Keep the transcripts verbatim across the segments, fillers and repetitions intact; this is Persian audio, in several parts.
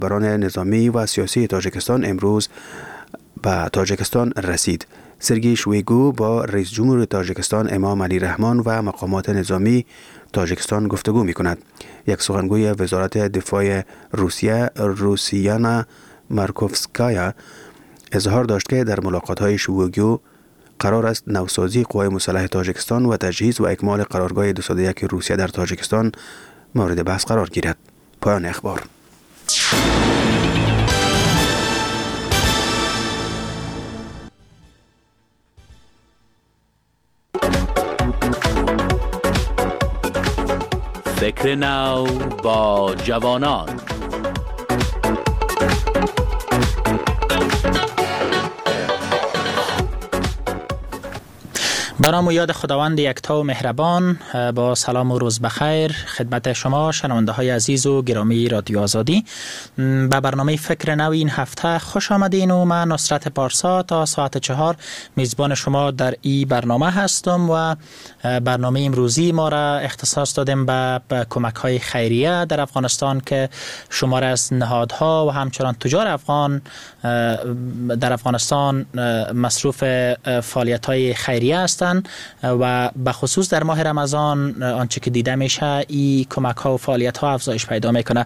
رهبران نظامی و سیاسی تاجیکستان امروز به تاجیکستان رسید. سرگئی شویگو با رئیس جمهور تاجیکستان امام علی رحمان و مقامات نظامی تاجیکستان گفتگو می کند. یک سخنگوی وزارت دفاع روسیه روسیانا مارکوفسکایا اظهار داشت که در ملاقات‌های شویگو قرار است نوسازی قوای مسلح تاجیکستان و تجهیز و اکمال قرارگاه دویست و یک روسیه در تاجیکستان مورد بحث قرار گیرد. پایان اخبار. فکر نو با جوانان. به نام و یاد خداوند یکتا و مهربان، با سلام و روز بخیر خدمت شما شنونده های عزیز و گرامی رادیو آزادی. به برنامه فکر نو این هفته خوش آمدین و من نصرت پارسا تا ساعت چهار میزبان شما در این برنامه هستم و برنامه امروزی ما را اختصاص دادیم به کمک های خیریه در افغانستان که شمار از نهادها و همچنان تجار افغان در افغانستان مصروف فعالیت های خیریه هستند و به خصوص در ماه رمضان آنچه که دیده میشه این کمک ها و فعالیت ها افزایش پیدا میکنه.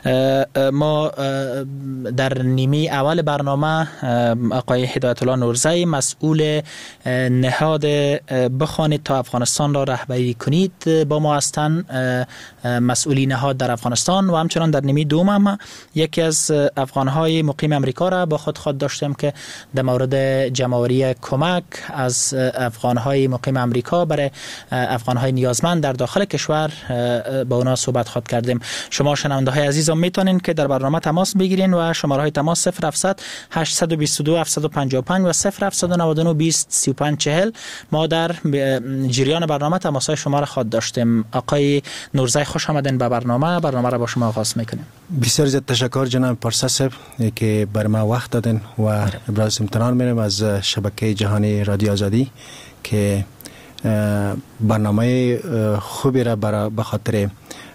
ما در نیمه اول برنامه آقای هدایت الله نورزی مسئول نهاد بخوانید تا افغانستان را رهبری کنید با ما هستند، مسئولی نهاد در افغانستان، و همچنان در نیمه دوم هم یکی از افغانهای مقیم امریکا را با خود خود داشتیم که در مورد جمع‌آوری کمک از افغانهای مقیم امریکا برای افغانهای نیازمند در داخل کشور با اونا صحبت خود کردیم. شما شنونده های عزیز میتونین که در برنامه تماس بگیرین و شماره های تماس صفر هفتصد هشت دو دو هفت پنج پنج و صفر هفتصد و نود و نه بیست سی و پنج چهل. ما در جریان برنامه تماس های شما را خود داشتیم. آقای نورزی خوش آمدین به برنامه. برنامه را با شما آغاز میکنیم. بسیار زیاد تشکر جناب پارسا صاحب که بر ما وقت دادن و ابراز امتنان می‌کنم از شبکه جهانی رادیو آزادی که برنامه خوبی را برای به خاطر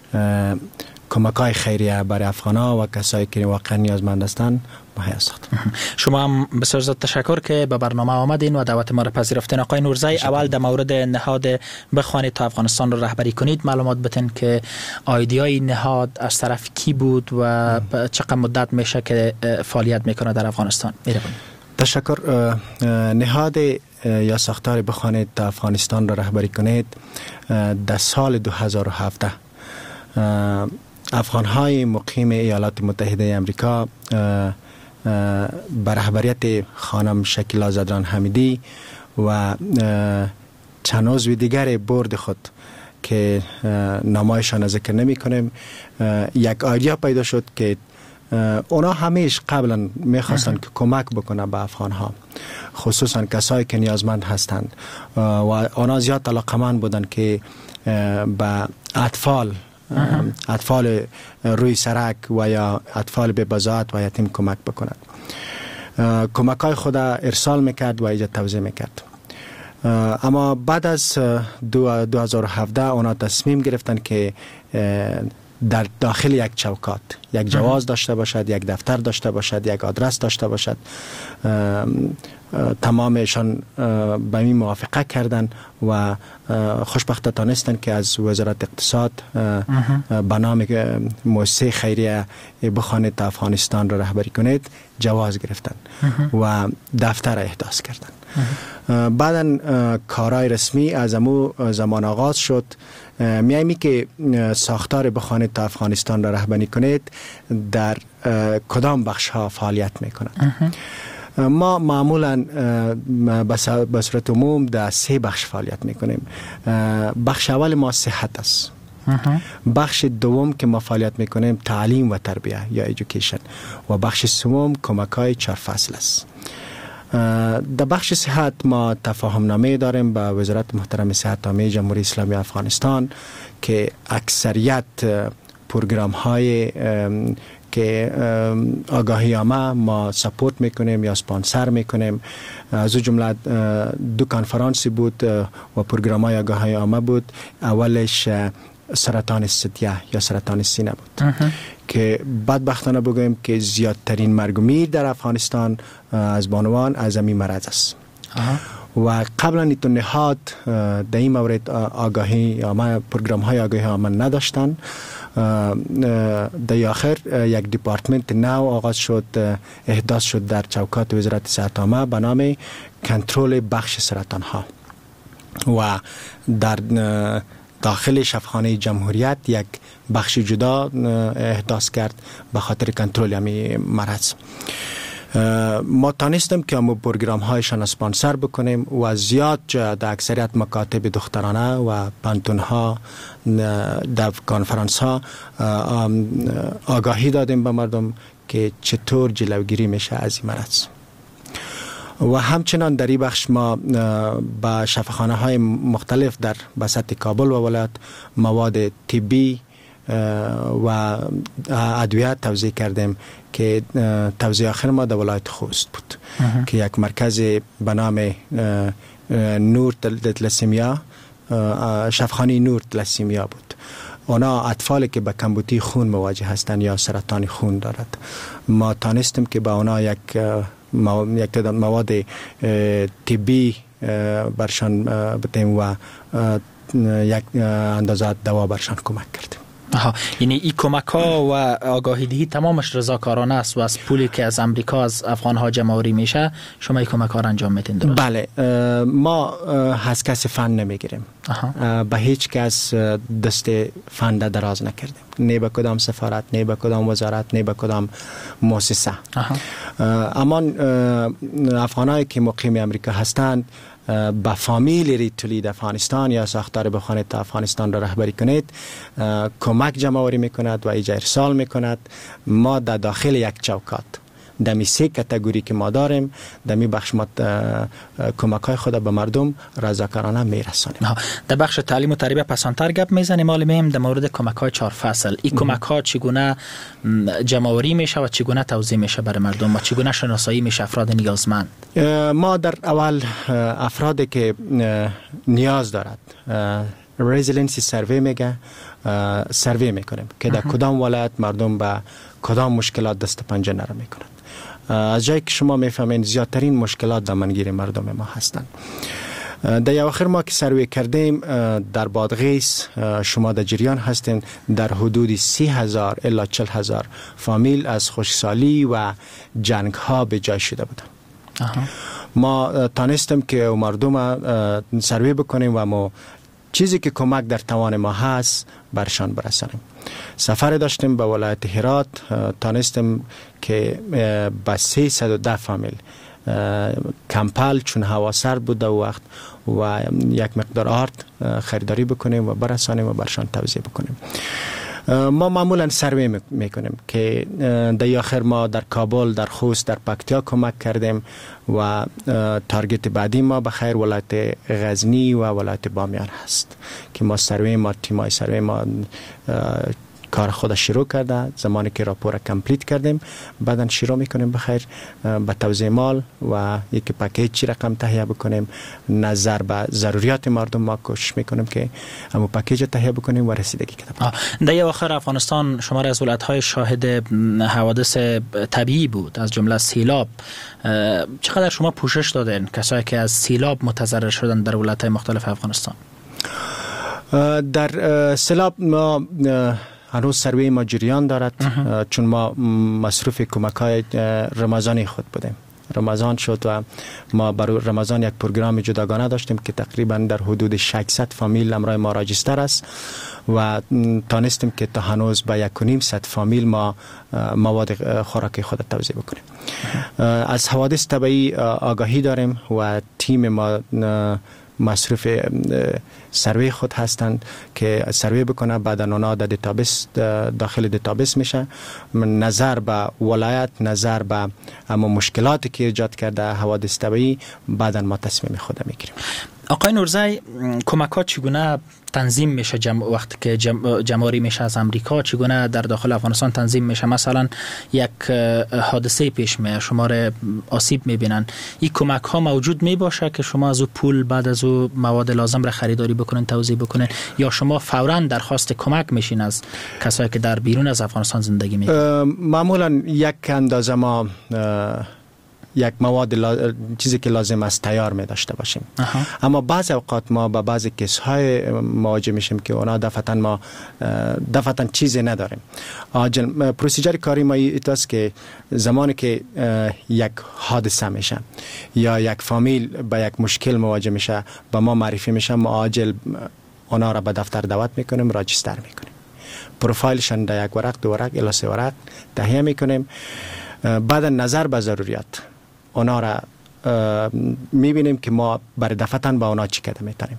کمک‌های خیریه برای افغان‌ها و کسایی که واقعا نیازمند هستند مهیا ساخت. شما هم بسیار زیاد تشکر که به برنامه آمدین و دعوت ما را پذیرفتین. آقای نورزی، اول در مورد نهاد بخوانید تا افغانستان را رهبری کنید معلومات بدین که ایده‌های نهاد از طرف کی بود و چقدر مدت میشه که فعالیت میکنه در افغانستان؟ میره تشکر. نهاد یا ساختار بخوانید تا افغانستان را رهبری کنید در سال دو هزار و هفده افغان‌های مقیم ایالات متحده آمریکا به رهبریت خانم شکیلا زدران حمیدی و چند عضو دیگر بورد خود که نامایشان ذکر نمی کنیم یک ایده پیدا شد که اونا همیشه قبلا میخواستن که کمک بکنه به افغان‌ها، خصوصا کسایی که نیازمند هستند و اونا زیاد علاقه‌مند بودن که به اطفال اطفال روی سرک و یا اطفال بی بضاعت و یتیم کمک بکنند. کمک های خود ارسال میکرد و ایجاد توزیع میکرد. اما بعد از دو هزار و هفده اونا تصمیم گرفتن که در داخل یک چوکات یک جواز داشته باشد، یک دفتر داشته باشد، یک آدرس داشته باشد. تمامشان به این موافقه کردن و خوشبخت تانستن که از وزارت اقتصاد به نام مؤسسه خیریه بخوانید تا افغانستان را رهبری کنید جواز گرفتن و دفتر احداث کردن. بعدن کارهای رسمی از امو زمان آغاز شد. میایمی که ساختار بخوانید تا افغانستان را رهبری کنید در کدام بخش ها فعالیت میکنند؟ ما معمولا به صورت عموم در سه بخش فعالیت میکنیم. بخش اول ما صحت است. بخش دوم که ما فعالیت میکنیم تعلیم و تربیه یا ایژوکیشن و بخش سوم کمک های چهار فصل است. در بخش صحت ما تفاهم نامه داریم با وزارت محترم صحت عامه جمهوری اسلامی افغانستان که اکثریت پروگرام های که آگاهی عامه ما سپورت میکنیم یا سپانسر میکنیم. از جمله دو کنفرانسی بود و پروگرام های آگاهی عامه بود. اولش سرطان ثدیه یا سرطان سینه بود که بدبختانه بگویم که زیادترین مرگ و میر در افغانستان از بانوان از همین مرض است. و قبلا ایتون نهاد در این مورد آگاهی یا پروگرام های آگاهی آمن نداشتن. در آخر یک دیپارتمنت نو آغاز شد، احداث شد در چوکات وزارت صحت عامه به نام کنترل بخش سرطان ها و در داخل شفاخانه جمهوریت یک بخش جدا احداث کرد به خاطر کنترل همین مرض. ما تانستیم که همون پروگرام هایشان اسپانسر بکنیم و زیاد در اکثریت مکاتب دخترانه و پانتون ها در کانفرانس ها آگاهی دادیم به مردم که چطور جلوگیری میشه از این مرض. و همچنان در این بخش ما با شفاخانه های مختلف در بسط کابل و ولایت مواد طبی و ادویه توزیع کردیم که توزیع آخر ما در ولایت خوست بود که یک مرکز به نام نور تلسیمیا، شفاخانه نور تلسیمیا بود. اونا اطفالی که به کمبودی خون مواجه هستند یا سرطان خون دارد، ما تانستیم که به اونا یک یک تعداد مواد طبی برشان بدیم و یک اندازه دوا برشان کمک کردیم. آها، یعنی این کمک ها و آگاهی دهی تمامش رضاکارانه است و از پولی که از امریکا از افغان ها جمع آوری میشه شما این کمک ها را انجام میدین، درست؟ بله، ما از کسی فند نمیگیریم، به هیچ کس دست فند دراز نکردیم، نه به کدام سفارت، نه به کدام وزارت، نه به کدام مؤسسه. اما افغانایی که مقیم امریکا هستند با فامیل ریتولید افغانستان یا ساختار بخواهید تا افغانستان را رهبری کنید کمک جمع آوری میکند و ایجا ارسال میکند. ما در داخل یک چوکات دمی سه کتگوری که ما داریم دمی بخش ما کمک های خود به مردم رضاکارانه میرسانیم. در بخش تعلیم و تربیت پسانتر گپ میزنیم معلمیم در مورد کمک های چهار فصل. این کمک ها چگونه جمع آوری میشه و چگونه توزیع میشه برای مردم و چگونه شناسایی میشه افراد نیازمند؟ ما در اول افرادی که نیاز دارد رزیلنسی سروی میگه سروی میکنیم که در کدام ولایت مردم با کدام مشکلات دست پنجه نرم میکنند. از جایی که شما میفهمین زیادترین مشکلات در منگیر مردم ما هستند. در اواخر ما که سروی کردیم در بادغیس شما در جریان هستین در حدود سی هزار الا چل هزار فامیل از خشکسالی و جنگ ها به جای شده بودن. ما تانستیم که مردم سروی بکنیم و ما چیزی که کمک در توان ما هست برشان برسانیم. سفر داشتیم به ولایت هرات، تانستیم که به سیصد و ده فامیل کمپل چون هوا سرد بود و وقت و یک مقدار آرد خریداری بکنیم و برسانیم و برشان توزیع بکنیم. ما معمولا سروی میکنیم که در آخر ما در کابل، در خوست، در پکتیا کمک کردیم و تارگت بعدی ما به خیر ولایت غزنی و ولایت بامیان هست که ما سروی ما تیمای سروی ما کار خود شروع کرده. زمانی که راپور کمپلیت کردیم بعدن شروع میکنیم بخیر به توزیع مال و یک پکیج رقم تهیه بکنیم. نظر به ضروریات مردم ما کوشش میکنیم که همون پکیج تهیه بکنیم و رسیدگی کنیم. در آخر افغانستان شمار از ولایت‌های شاهد حوادث طبیعی بود از جمله سیلاب. چقدر شما پوشش دادین کسایی که از سیلاب متضرر شدن در ولایت‌های مختلف افغانستان؟ در سیلاب ما هنوز سروی ما جریان دارد چون ما مصروف کمک های رمضانی خود بودیم. رمضان شد و ما برای رمضان یک پروگرام جداگانه داشتیم که تقریبا در حدود ششصد فامیل امرای ما راجستر است و تانستیم که تا هنوز به یک و نیم صد فامیل ما مواد خوراکی خود توزیع بکنیم. از حوادث طبیعی آگاهی داریم و تیم ما مصروف سروی خود هستند که سروی بکنه بعد اونا در دیتابیس داخل دیتابیس میشه. نظر به ولایت، نظر به اما مشکلاتی که ایجاد کرده حوادث طبیعی بعد ما تصمیم خود میگیریم. آقای نورزی، کمک ها چگونه تنظیم میشه جمع وقتی که جمع جمعاری میشه از امریکا، چگونه در داخل افغانستان تنظیم میشه؟ مثلا یک حادثه پیش میاد، شما را آسیب میبینن، این کمک ها موجود میباشه که شما از او پول بعد از او مواد لازم را خریداری بکنین، توزیع بکنین، یا شما فوراً درخواست کمک میشین از کسایی که در بیرون از افغانستان زندگی میکنن؟ معمولا یک اندازه ما یک مواد لا... چیزی که لازم است تیار می داشته باشیم. اها. اما بعض اوقات ما با بعض کیس های مواجه میشیم که اونا دفعتاً ما دفعتاً چیزی نداریم. آجل پروسیجر کاری ما ایتاست که زمانی که یک حادثه میشه یا یک فامیل با یک مشکل مواجه میشه با ما معرفی میشه، ما عاجل اونا را به دفتر دعوت میکنیم، راجستر میکنیم، پروفایلشان در یک ورق دو ورق الی سه ورق تهیه میکنیم. بعد نظر به ضروریات اونا را میبینیم که ما برای دفعتاً با اونا چی کده میتونیم.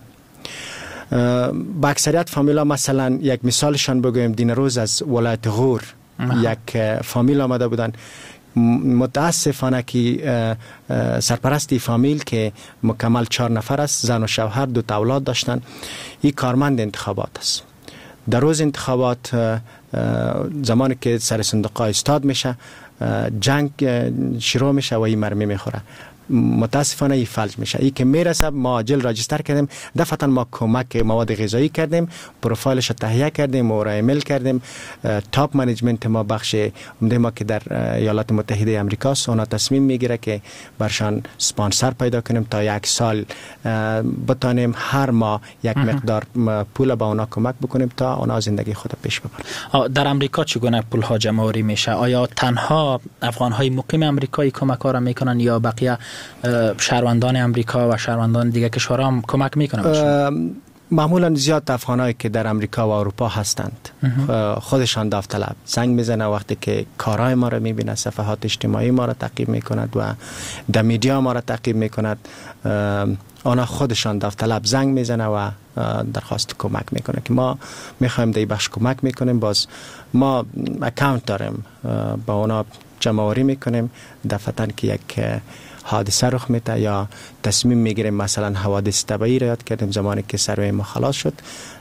با اکثریت فامیلا مثلا یک مثالشان بگویم، دین روز از ولایت غور یک فامیل آمده بودن، متاسفانه که سرپرستی فامیل که مکمل چهار نفر است، زن و شوهر، دو تا اولاد داشتن، این کارمند انتخابات است. در روز انتخابات زمانی که سر صندوق استاد میشه، جنگ شروع میشه و این مرمی میخوره، متاسفانه این فلج میشه. این که میرسه ما عاجل راجستر کردیم، دفعتا ما کمک مواد غذایی کردیم، پروفایلش تهیه کردیم و را ایمیل کردیم. تاپ منیجمنت ما بخش عمده ما که در ایالات متحده آمریکا است، اونا تصمیم میگیره که برشان سپانسر پیدا کنیم تا یک سال بتانیم هر ماه یک مقدار پول با اونا کمک بکنیم تا اونا زندگی خود پیش ببرن. در آمریکا چگونه پول ها جمع آوری میشه؟ آیا تنها افغان های مقیم آمریکایی کمک ها را میکنن یا بقیه شهروندان امریکا و شهروندان دیگه کشورها هم کمک میکنن؟ معمولا زیاد افغانایی که در امریکا و اروپا هستند خودشان داوطلب زنگ میزنه وقتی که کارهای ما را میبینه، صفحات اجتماعی ما را تعقیب میکند و در میدیا ما را تعقیب میکند، آنها خودشان داوطلب زنگ میزنه و درخواست کمک میکنه که ما میخوایم در بخش کمک میکنیم. باز ما اکاونت داریم، با اونا جمع‌آوری میکنیم، دفعتاً که یک حادثه رخ میده یا تصمیم میگیریم، مثلا حوادث طبیعی را یاد کردیم، زمانی که سروی ما خلاص شد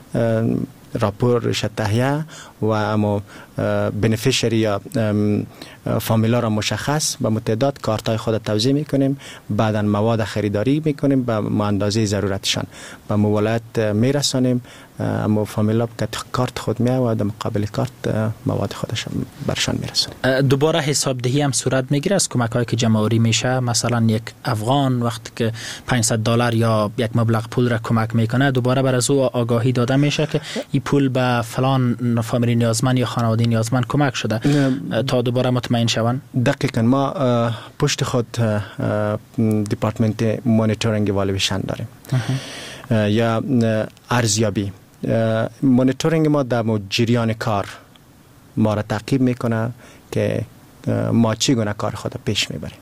راپورش تهیه و اما بنفیشری یا فامیلا را مشخص به متعدد کارتای خود توزیع میکنیم، بعدا مواد خریداری میکنیم به اندازه ضرورتشان به مولات میرسانیم. اما فامیلا که کارت خود میه و در مقابل کارت مواد خودش برشان میرسانیم. دوباره حساب دهی هم صورت میگیره از کمک هایی که جمع آوری میشه؟ مثلا یک افغان وقتی که پانصد دلار یا یک مبلغ پول را کمک میکنه، دوباره بر از او آگاهی داده میشه که این پول به فلان فامیلی نیازمند یا خانواده نیازمند کمک شده تا دوباره مطمئن شوند؟ دقیقاً ما پشت خود دیپارتمنت مانیتورینگ والویشن داریم یا ارزیابی. مانیتورینگ ما در جریان کار ما را تعقیب میکنه که ما چگونه کار خود پیش میبریم.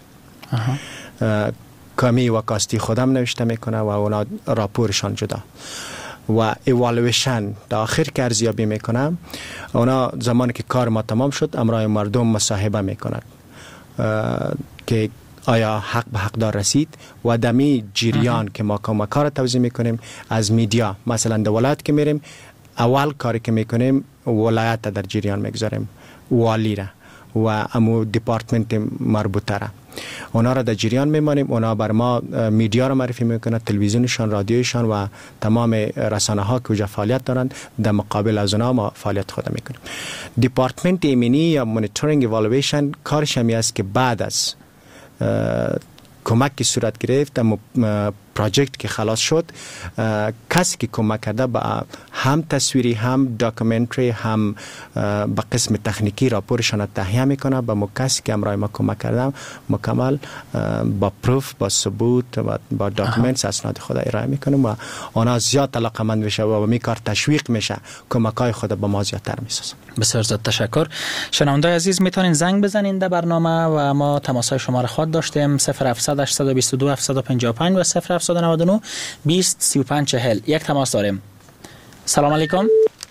کمی و کاستی خودم نوشته میکنه و اونا راپورشان جدا و ایوالویشن در آخر که ارزیابی میکنه. اونا زمانی که کار ما تمام شد امرای مردم مصاحبه میکنند که آیا حق به حقدار رسید و دمی جریان که ما کار توضیح میکنیم از میدیا، مثلا در ولایت که میریم اول کاری که میکنیم ولایت در جریان میگذاریم، والی را و امو دیپارتمنت مربوطه را، اونا را در جریان میمانیم. اونا بر ما میدیا را معرفی میکنه، تلویزیونشان، رادیوشان و تمام رسانه ها که وجا فعالیت دارند، در مقابل از اونا ما فعالیت خود میکنیم. دیپارتمنت ایمنی یا مانیتورینگ ایوالویشن کارش همی است که بعد از کمک که صورت گرفت، اما پروژکت که خلاص شد، کسی که کمک کرده با هم تصویری هم داکومنتری هم با قسم تکنیکی راپورشان تهیه میکنه. با مو کسی که امرای ما کمک کرده مکمل با پروف، با ثبوت و با داکومنتس اسناد خود ارائه میکنیم و آنها زیاد علاقه‌مند میشه و می کار تشویق میشه، کمکای خود با ما زیادتر میسازن. بسیار زیاد تشکر. شنوندگان عزیز میتونین زنگ بزنین در برنامه و ما تماسهای شما را خواهد داشتیم صفر هفتصد هشتصد و بیست و دو هفتصد و پنجاه و پنج و صفر هفتصد و نود و نه بیست سی و پنج چهل. یک تماس داریم. سلام علیکم.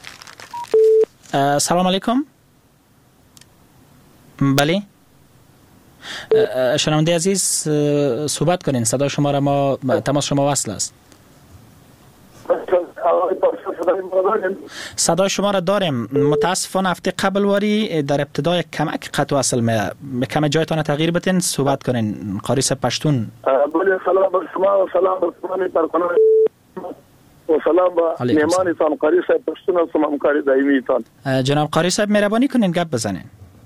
سلام علیکم. بله شنونده عزیز صحبت کنین، صدا شما را ما تماس شما وصل است. صدای شما را داریم. متاسفانه هفته قبل واری در ابتدای کمک قطع وصل می کم جایتان تغییر بتین صحبت کنین قاری صاحب پشتون. بله سلام بر شما و سلام بر شما پرکنان و سلام با مهمانتان قاری صاحب پشتون و همکاری دائمیتان. جناب قاری صاحب مهربانی کنین گپ بزنین.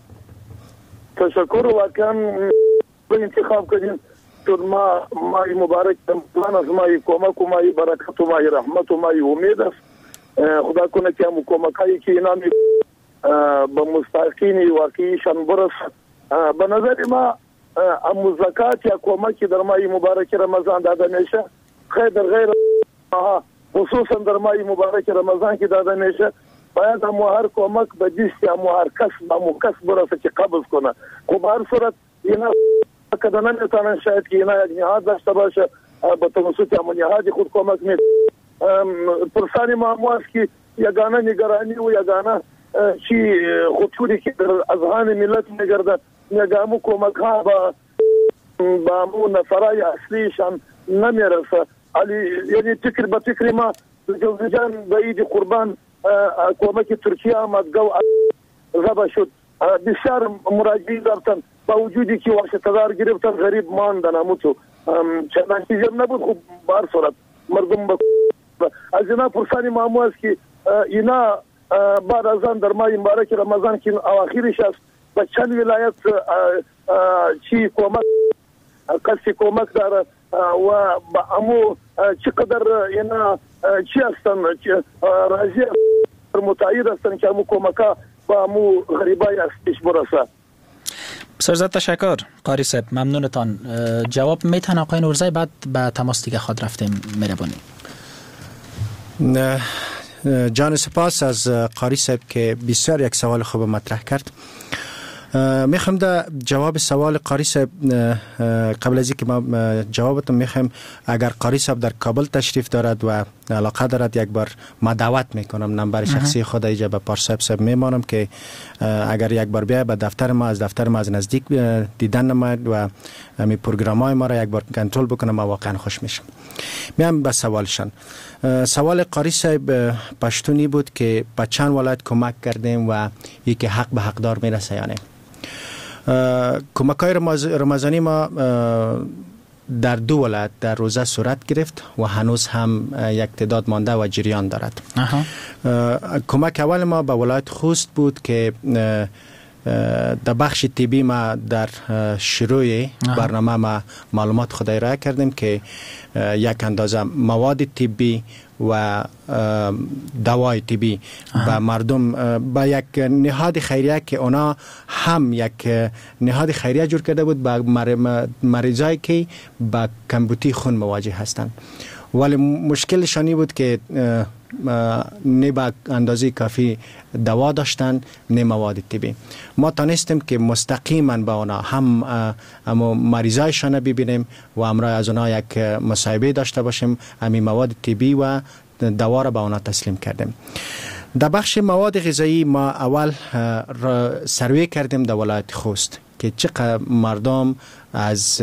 تشکر واقعا انتخاب کردین تو ما مای مبارک رمضان از مای کمک و مای برکت و مای رحمت و مای امید است. خدا کنه که هم کمکایی که اینا می به مستحقین واقعیشان برسد. به نظر ما هم زکات یا کمکی در مای مبارک رمضان داده میشه خیر در غیر خصوصا در مای مبارک رمضان که داده میشه باید هم هر کمک به دست هم هر کس به مکس برسه که قبض کنه. خب هر صورت اینا کده نمیتونن شاید که اینا یک نهاد داشته باشه به توسط همون نهاد خود کمک می پرسانی ما است که یگانه نگرانی و یگانه چی خطوری که در اذهان ملت میگرده نگامو کمک ها با با همون نفرای اصلیشان نمیرسه. یعنی فکر به فکر ما جوزجان به عید قربان کمک ترکیه آمد گو زبا شد بسیار مراجعین رفتن با وجودی که واسطه‌دار گرفتن غریب ماندن هموتو چنانچه جمع نبود. خوب بار صورت مردم با از اینا پرسانی معمول است که اینا بعد از آن در ماه مبارک رمضان که اواخرش است و چند ولایت چی کمک قصد کمک داره و با امو چقدر اینا چی هستن راضی متعید هستن که امو کمکا با امو غریبای استش برسه. بسیار زیاد تشکر قاری صاحب ممنونتان. جواب میتن آقای نورزی بعد به تماس دیگه خود رفتیم مهربانی. جان سپاس از قاری صاحب که بسیار یک سوال خوب مطرح کرد. میخوام در جواب سوال قاری صاحب قبل از اینکه ما جوابتون میخوام اگر قاری صاحب در کابل تشریف دارد و علاقه دارد یک بار ما دعوت میکنم نمبر شخصی خود ایجا به پارسا صاحب میمانم که اگر یک بار بیای به دفتر ما از دفتر ما از نزدیک دیدن نماید و می پروگرامای ما را یک بار کنترل بکنم ما واقعا خوش میشم. میام به سوالشان. سوال قاری صاحب پشتونی بود که به چند ولایت کمک کردیم و یکی حق به حقدار میرسه یا نه. کمک‌های رمضانی ما در دو ولایت در روزه صورت گرفت و هنوز هم یک تعداد مانده و جریان دارد. کمک اول ما به ولایت خوست بود که در بخش طبی ما در شروع برنامه ما معلومات خود ارائه کردیم که یک اندازه مواد طبی و دوای طبی به مردم با یک نهاد خیریه که اونا هم یک نهاد خیریه جور کرده بود با مریضایی که با کمبودی خون مواجه هستند ولی مشکلشانی بود که نه با اندازه کافی دوا داشتن نه مواد طبی. ما تانستیم که مستقیما با اونا هم اما مریضایشان ببینیم و امرای از اونا یک مصاحبه داشته باشیم. همین مواد طبی و دوا را به اونا تسلیم کردیم. در بخش مواد غذایی ما اول سروی کردیم در ولایت خوست که چقدر مردم از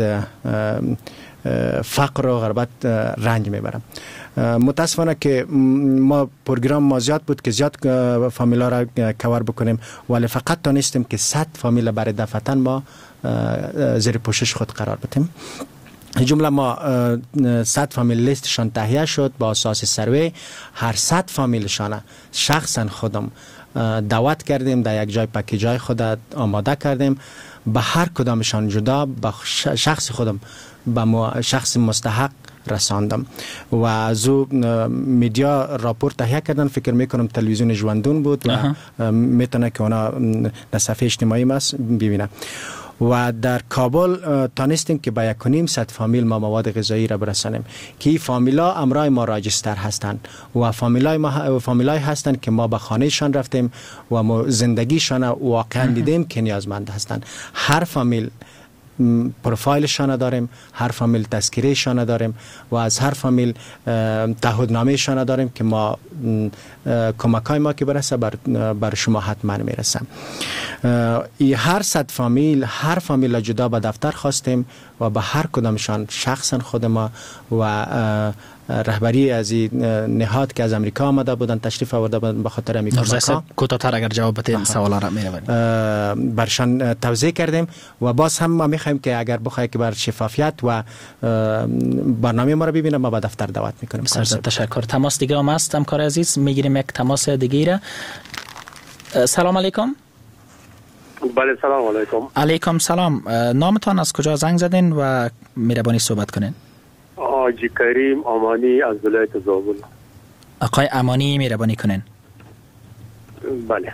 فقر و غربت رنج میبرن. متاسفانه که ما پروگرام ما زیاد بود که زیاد فامیلا را کور بکنیم ولی فقط تانستیم که صد فامیل برای دفعتن ما زیر پوشش خود قرار بدیم. جمله ما صد فامیل لیستشان تهیه شد با اساس سروی. هر صد فامیلشان شخصا خودم دعوت کردیم در یک جای پکیجای خود آماده کردیم. به هر کدامشان جدا به شخص خودم به شخص مستحق رساندم و از او میدیا راپورت تهیه کردن. فکر میکنم تلویزیون ژوندون بود و میتونه که اونا در صفحه اجتماعی ما ببینه. و در کابل تانستیم که با یک و نیم صد فامیل ما مواد غذایی را برسانیم که این فامیلا امرای ما راجستر هستند و فامیلای ما فامیلای هستند که ما به خانهشان رفتیم و ما زندگیشان واقعا دیدیم که نیازمند هستند. هر فامیل پروفایلشان داریم، هر فامیل تذکرهشان داریم و از هر فامیل تعهدنامهشان داریم که ما کمکای ما که برسه بر, بر شما حتما میرسه. ای هر صد فامیل هر فامیل جدا به دفتر خواستیم و به هر کدامشان شخصا خود ما و رهبری از این نهاد که از امریکا آمده بودن تشریف آورده بودن به خاطر امریکا کوتاه‌تر اگر جواب بدین سوالا را می‌رویم برشان توضیح کردیم و باز هم ما می‌خوایم که اگر بخواید که بر شفافیت و برنامه ما را ببینه ما به دفتر دعوت می‌کنیم. بسیار تشکر. تماس دیگه هم هست همکار عزیز، می‌گیریم یک تماس دیگه را. سلام علیکم. بله سلام علیکم. علیکم سلام. نامتان از کجا زنگ زدین و مهربانی صحبت کنین؟ حاجی کریم امانی از ولایت زابل. آقای امانی مهربانی کنین. بله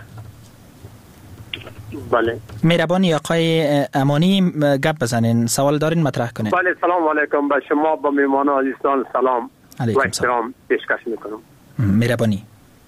بله مهربانی آقای امانی گپ بزنین، سوال دارین مطرح کنین. بله سلام علیکم به شما، به میهمانان عزیزان سلام و احترام پیشکش میکنم. مهربانی.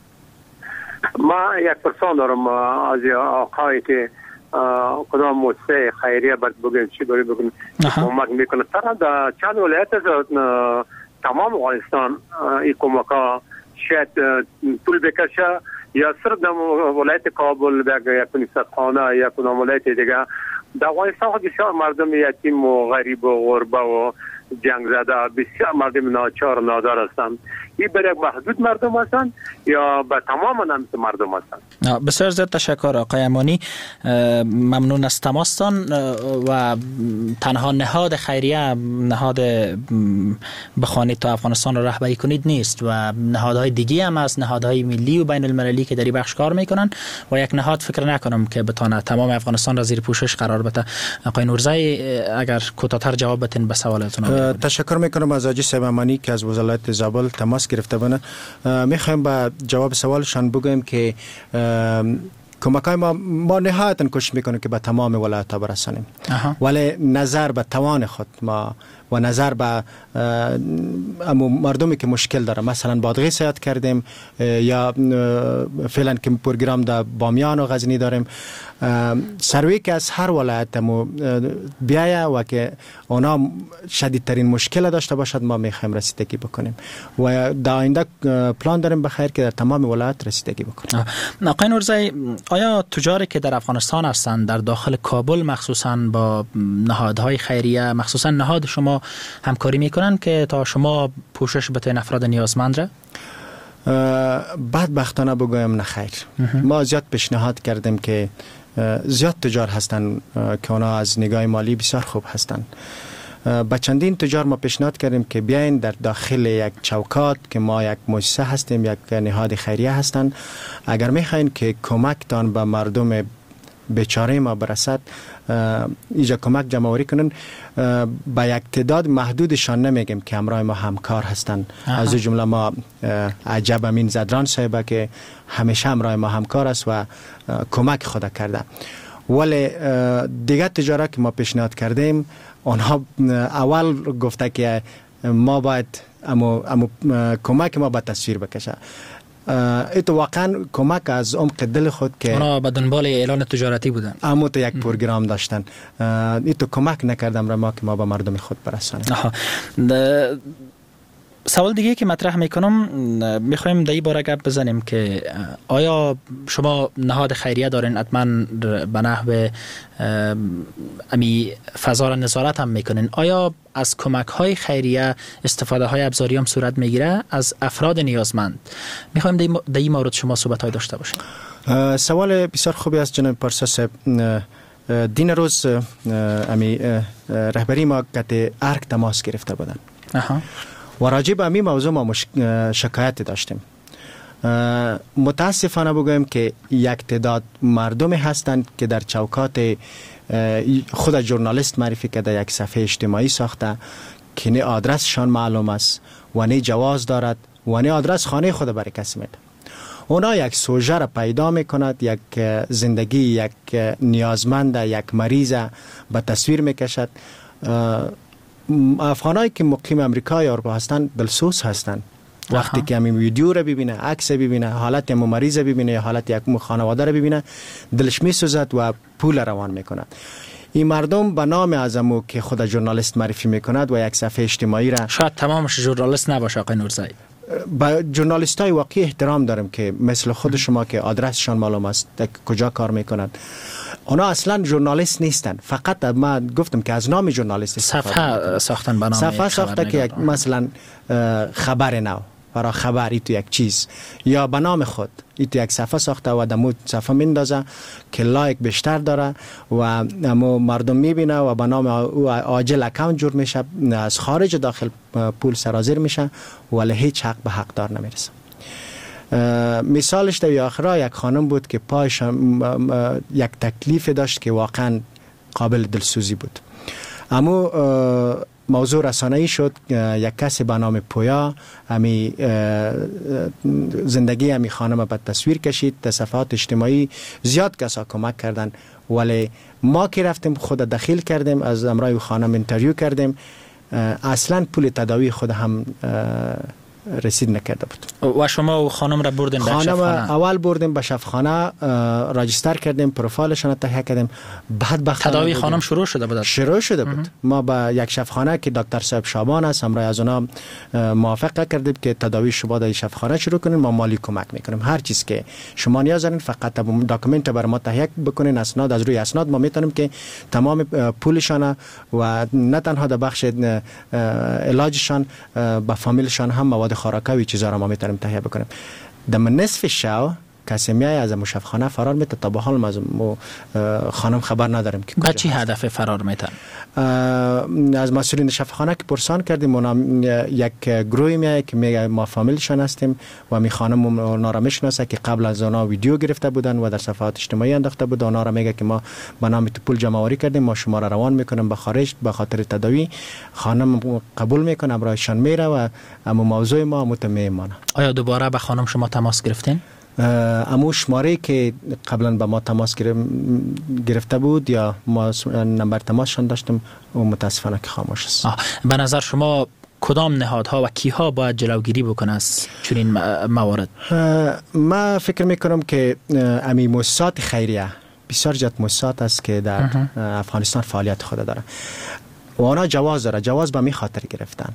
ما یک پرسان دارم از آقایی که کدام مؤسسه خیریه باید بگیم چی بری بگیم کمک میکنه. ترا در چند ولایت از تمام افغانستان این کمک ها شاید طول بکشه یا صرف در ولایت کابل یا کنیست خانه یا کدام ولایت دیگه. در افغانستان بسیار مردم یتیم و غریب و غربه و جنگ زده، بسیار مردم ناچار و نادار هستند. این برای محدود مردم هستند یا به تمام نمت مردم هستند؟ بسیار زیاد تشکر آقای امانی، ممنون از تماستان. و تنها نهاد خیریه نهاد بخوانید تا افغانستان را رهبری کنید نیست و نهادهای دیگه هم از نهادهای ملی و بین المللی که در این بخش کار میکنن و یک نهاد فکر نکنم که بتونه تمام افغانستان را زیر پوشش قرار بده. آقای نورزی اگر کوتاه‌تر جواب بدین به سوالتون. تشکر میکنم از حاجی صاحب امانی که از ولایت زابل تماس گرفته بودن. میخوایم با جواب سوالشان بگویم که کمکای ما ما نهایتاً کوشش میکنیم که به تمام ولایت‌ها برسانیم، ولی نظر به توان خود ما و نظر به مردمی که مشکل داره، مثلا بادغیس سیاد کردیم یا فعلا که پروگرام در بامیان و غزنی داریم، سروی که از هر ولایت مو بیایه و که اونا شدیدترین مشکل داشته باشد ما میخوایم رسیدگی بکنیم و در آینده پلان داریم بخیر که در تمام ولایت رسیدگی بکنیم. آقای نورزی، آیا تجاری که در افغانستان هستند در داخل کابل مخصوصا با نهادهای خیریه مخصوصا نهاد شما همکاری میکنن که تا شما پوشش بتین افراد نیازمند را؟ بدبختانه بگویم نخیر. ما زیاد پیشنهاد کردیم که زیاد تجار هستن که اونا از نگاه مالی بسیار خوب هستن. با چندین تجار ما پیشنهاد کردیم که بیاین در داخل یک چوکات که ما یک مؤسسه هستیم، یک نهاد خیریه هستن، اگر میخواین که کمکتان به مردم بیچاره ما برسد اینجا کمک جمع آوری کنن. با یک تعداد محدودشان نمیگیم که همراه ما همکار هستن. از جمله ما عجب امین زدران صاحب که همیشه همراه ما همکار است و کمک خود کرده. ولی دیگه تجارت که ما پیشنهاد کردیم آنها اول گفته که ما باید امو, امو کمک ما به تصویر بکشه. ایتو واقعا کمک از عمق دل خود که اونا به دنبال اعلان تجارتی بودن، اما تو یک پروگرام داشتن، ایتو کمک نکردم را ما که ما به مردم خود برسانیم. سوال دیگه که مطرح میکنم، میخوایم در این باره گپ بزنیم که آیا شما نهاد خیریه دارین، حتما به نحو امی فضا را نظارت هم میکنین، آیا از کمک های خیریه استفاده های ابزاری هم صورت میگیره از افراد نیازمند؟ میخوایم در این مورد شما صحبت های داشته باشیم. سوال بسیار خوبی است جناب پارسا صاحب. دین روز امی رهبری ما که ارک تماس گرفته بودن و راجع به همین موضوع ما شکایت داشتیم. متاسفانه بگویم که یک تعداد مردمی هستند که در چوکات خود ژورنالیست معرفی کرده، یک صفحه اجتماعی ساخته که نه آدرسشان معلوم است و نه جواز دارد و نه آدرس خانه خود برای کسی میده. اونا یک سوژه را پیدا میکند، یک زندگی یک نیازمند، یک مریض به تصویر میکشد. افغانایی که مقیم امریکا یا اروپا هستند دلسوز هستند. وقتی که همین ویدیو رو ببینه، عکس ببینه، حالت همون مریض ببینه یا حالت یک خانواده رو ببینه، دلش میسوزد و پول روان میکند. این مردم به نام ازمو که خود ژورنالیست معرفی میکند و یک صفحه اجتماعی را، شاید تمامش ژورنالیست نباشه آقای نورزی، با ژورنالیستای واقعی احترام دارم که مثل خود شما که آدرسشان معلوم است، کجا کار میکنند، اونا اصلا ژورنالیست نیستن، فقط ما گفتم که از نام ژورنالیست صفحه ساختن به نام صفحه ساخته که یک مثلا خبر نو برای خبری تو یک چیز یا به نام خود ای تو یک صفحه ساخته و دمو صفحه میندازه که لایک بیشتر داره و امو مردم میبینه و به نام او عاجل اکاونت جور میشه، از خارج داخل پول سرازیر میشه ولی هیچ حق به حقدار نمیرسه. مثالش در آخرا یک خانم بود که پایش یک تکلیف داشت که واقعا قابل دلسوزی بود. اما موضوع رسانه‌ای شد، یک کسی به نام پویا امی زندگی امی خانم به تصویر کشید، در صفحات اجتماعی زیاد کسا کمک کردن ولی ما که رفتیم خود دخیل کردیم، از امرای خانم اینترویو کردیم، اصلا پول تداوی خود هم رسید نکرده بود. و شما و خانم را بردین به شفاخانه؟ خانم اول بردیم به شفاخانه، راجستر کردیم، پروفایلشان تهیه کردیم. بعد به تداوی خانم شروع شده بود. شروع شده بود. ما با یک شفاخانه که دکتر صاحب شابان است امرای از اونا موافقه کردیم که تداوی شما در شفاخانه شروع کنین، ما مالی کمک میکنیم. هر چیز که شما نیاز دارین فقط داکومنت بر ما تهیه بکنین، اسناد، از روی اسناد ما میتونیم که تمام پولشان و نه تنها در بخش علاجشان با فامیلشان هم مواد خوراکوی چیزا را ما میتونیم تهیه بکنیم. در نصف شب کسی میای از مشفخانه فرار میته، تا به حال ما خانم خبر نداریم که با چی هدف فرار میتن. از مسئولین شفاخانه که پرسان کردیم، اونا یک گروهی میای که میگه ما فامیلشان هستیم و می خانم اونا را میشناسه که قبل از اونا ویدیو گرفته بودن و در صفحات اجتماعی انداخته بود. اونا را میگه که ما به نام تو پول جمع آوری کردیم، ما شما را روان میکنیم به خارج به خاطر تداوی. خانم قبول میکنه، برایشان میره و اما موضوع ما متمیمانه. آیا دوباره به خانم شما تماس گرفتین؟ امو شماره که قبلا با ما تماس گرفته بود یا ما نمبر تماسشان داشتم و متاسفانه که خاموش است. به نظر شما کدام نهادها و کیها باید جلوگیری بکنه از چنین موارد؟ ما فکر میکنم که امی مؤسسات خیریه بسیار جد مؤسسات است که در افغانستان فعالیت خود داره و آنها جواز داره، جواز به می خاطر گرفتن.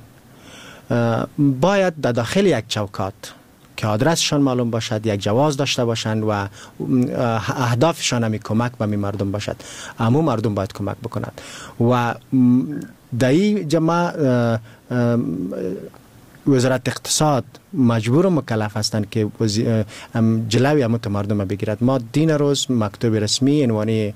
باید در داخل یک چوکات که آدرسشان معلوم باشد، یک جواز داشته باشند و اهدافشان همی کمک به می مردم باشد. اما مردم باید کمک بکنند و در این جمع وزارت اقتصاد مجبور و مکلف هستند که جلوی اموت مردم بگیرد. ما دین روز مکتوب رسمی عنوانی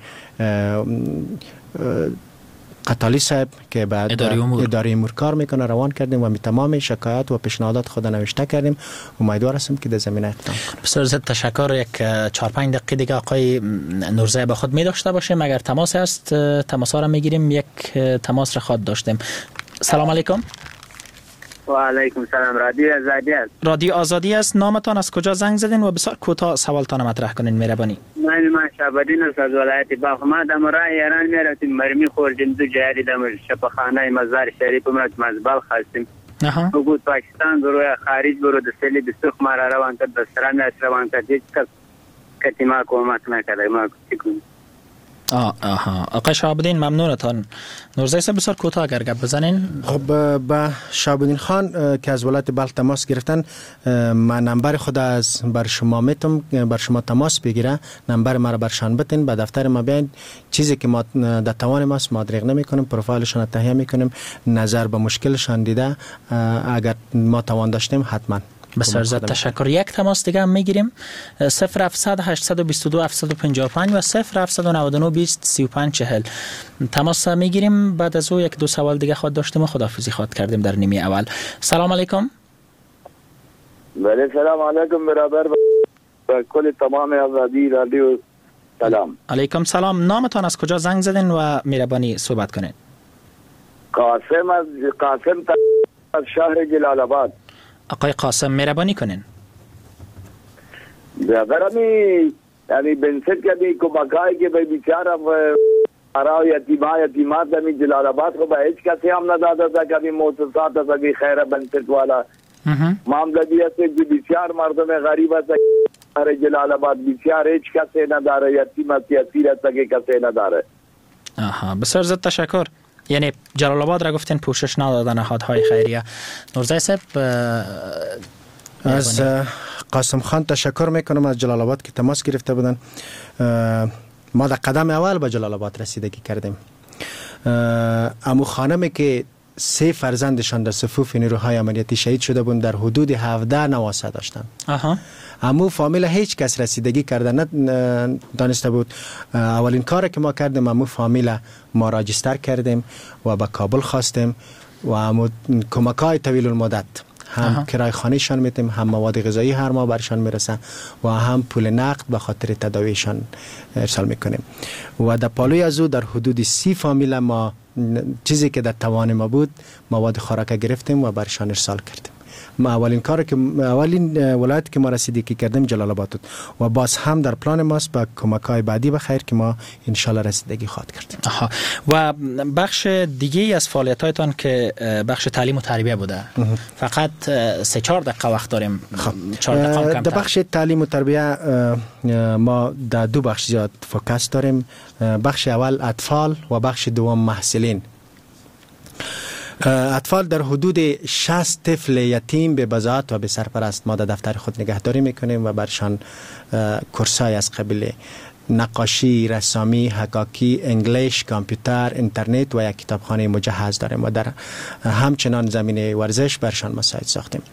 قطالی صاحب که بعد اداره امور, اداره امور کار میکنه روان کردیم و می تمام شکایات و پیشنهادات خود نوشته کردیم. امیدوار هستم که در زمینه اقدام کنیم. بسیار زیاد تشکر. یک چهار پنج دقیقه دیگه آقای نورزی با خود می داشته باشیم. اگر تماس هست تماس ها را میگیریم. یک تماس را خود داشتیم. سلام علیکم. و علیکم سلام. رادیو آزادی است. رادیو آزادی است. نامتان از کجا زنگ زدین و بسیار کوتاه سوالتان مطرح کنین مهربانی. من ما شعبدین است از ولایت بلخ. ما در راه ایران میرفتیم مرمی خوردیم دو جاری در شفاخانه مزار شریف مرد مزبال هستیم. حکومت پاکستان برای خارج برای دستلی دستخ ما را روان کرد، دستران است روان کرد، هیچ کس کتی ما کمک نکرده. ما چیکونیم؟ آه آها آقای شهابالدین ممنونتان. نورزی صاحب بسیار کوتاه اگر گپ بزنین. خب با شهابالدین خان که از ولایت بلخ تماس گرفتن، من نمبر خود از بر شما میتم بر شما تماس بگیره، نمبر ما را برشان بتین، به دفتر ما بیاین. چیزی که ما در توان ماست ما دریغ نمیکنیم، پروفایلشان تهیه میکنیم، نظر به مشکلشان دیده اگر ما توان داشتیم حتما. بسیار زیاد تشکر. یک تماس دیگه هم میگیریم. صفر هفتصد هشتصد و بیست و دو هفتصد و پنجاه و پنج و صفر هفتصد و نود و نه بیست سی و پنج چهل تماس میگیریم. بعد از او یک دو سوال دیگه خود داشتیم و خداحافظی خود کردیم در نیمه اول. سلام علیکم. بله سلام علیکم برادر و کل تمام آزادی رادیو. سلام علیکم سلام. نامتان از کجا زنگ زدین و مهربانی صحبت کنین؟ قاسم از قاسم از شهر جلال آباد. آقای قاسم مهربانی کنین. برادر امی یعنی بنسد کدی کمکایی که به بیچاره برای یتیما یتیمات امی جلال آباد کو به هیچ کسی هم نداده تا کبھی مؤسسات از کی خیر بنسد والا معاملہ دیا سے جو بیچار مردم غریب است در جلال آباد بیچار هیچ کسی نداره، یتیم اسیر است که کسی نداره. آها بسیار زیاد تشکر. یعنی جلال آباد را گفتین پوشش ندادن نهادهای خیریه. نورزی صاحب از قاسم خان تشکر میکنم از جلال آباد که تماس گرفته بودن. ما در قدم اول به جلال آباد رسیدگی کردیم. امو خانمی که سه فرزندشان در صفوف نیروهای امنیتی شهید شده بود در حدود هفده نواسه داشتن. آها. امو فامیل هیچ کس رسیدگی کرده نه دانسته بود. اولین کار که ما کردیم امو فامیل ما راجستر کردیم و به کابل خواستیم و امو کمکای طویل المدت هم کرای خانهشان میتیم، هم مواد غذایی هر ماه برشان میرسه و هم پول نقد به خاطر تداویشان ارسال میکنیم. و در پالوی از او در حدود سی فامیل ما چیزی که در توان ما بود مواد خوراک گرفتیم و برشان ارسال کردیم. ما اولین کار که اولین ولایت که ما رسیدگی کردیم جلال آباد بود و باز هم در پلان ماست با کمک‌های بعدی بخیر که ما ان شاء الله رسیدگی خواهد کردیم. آها. و بخش دیگه از فعالیت‌هایتان که بخش تعلیم و تربیت بوده. فقط سه چهار دقیقه وقت داریم. خب در بخش تعلیم و تربیت ما در دو بخش زیاد فوکس داریم. بخش اول اطفال و بخش دوم محصلین. اطفال در حدود شصت طفل یتیم به بضاعت و به سرپرست ما در دفتر خود نگهداری میکنیم و برشان کورسای از قبیل نقاشی، رسامی، حکاکی، انگلیش، کامپیوتر، اینترنت و یک کتابخانه مجهز داریم و در همچنان زمینه ورزش برشان مساعد ساختیم.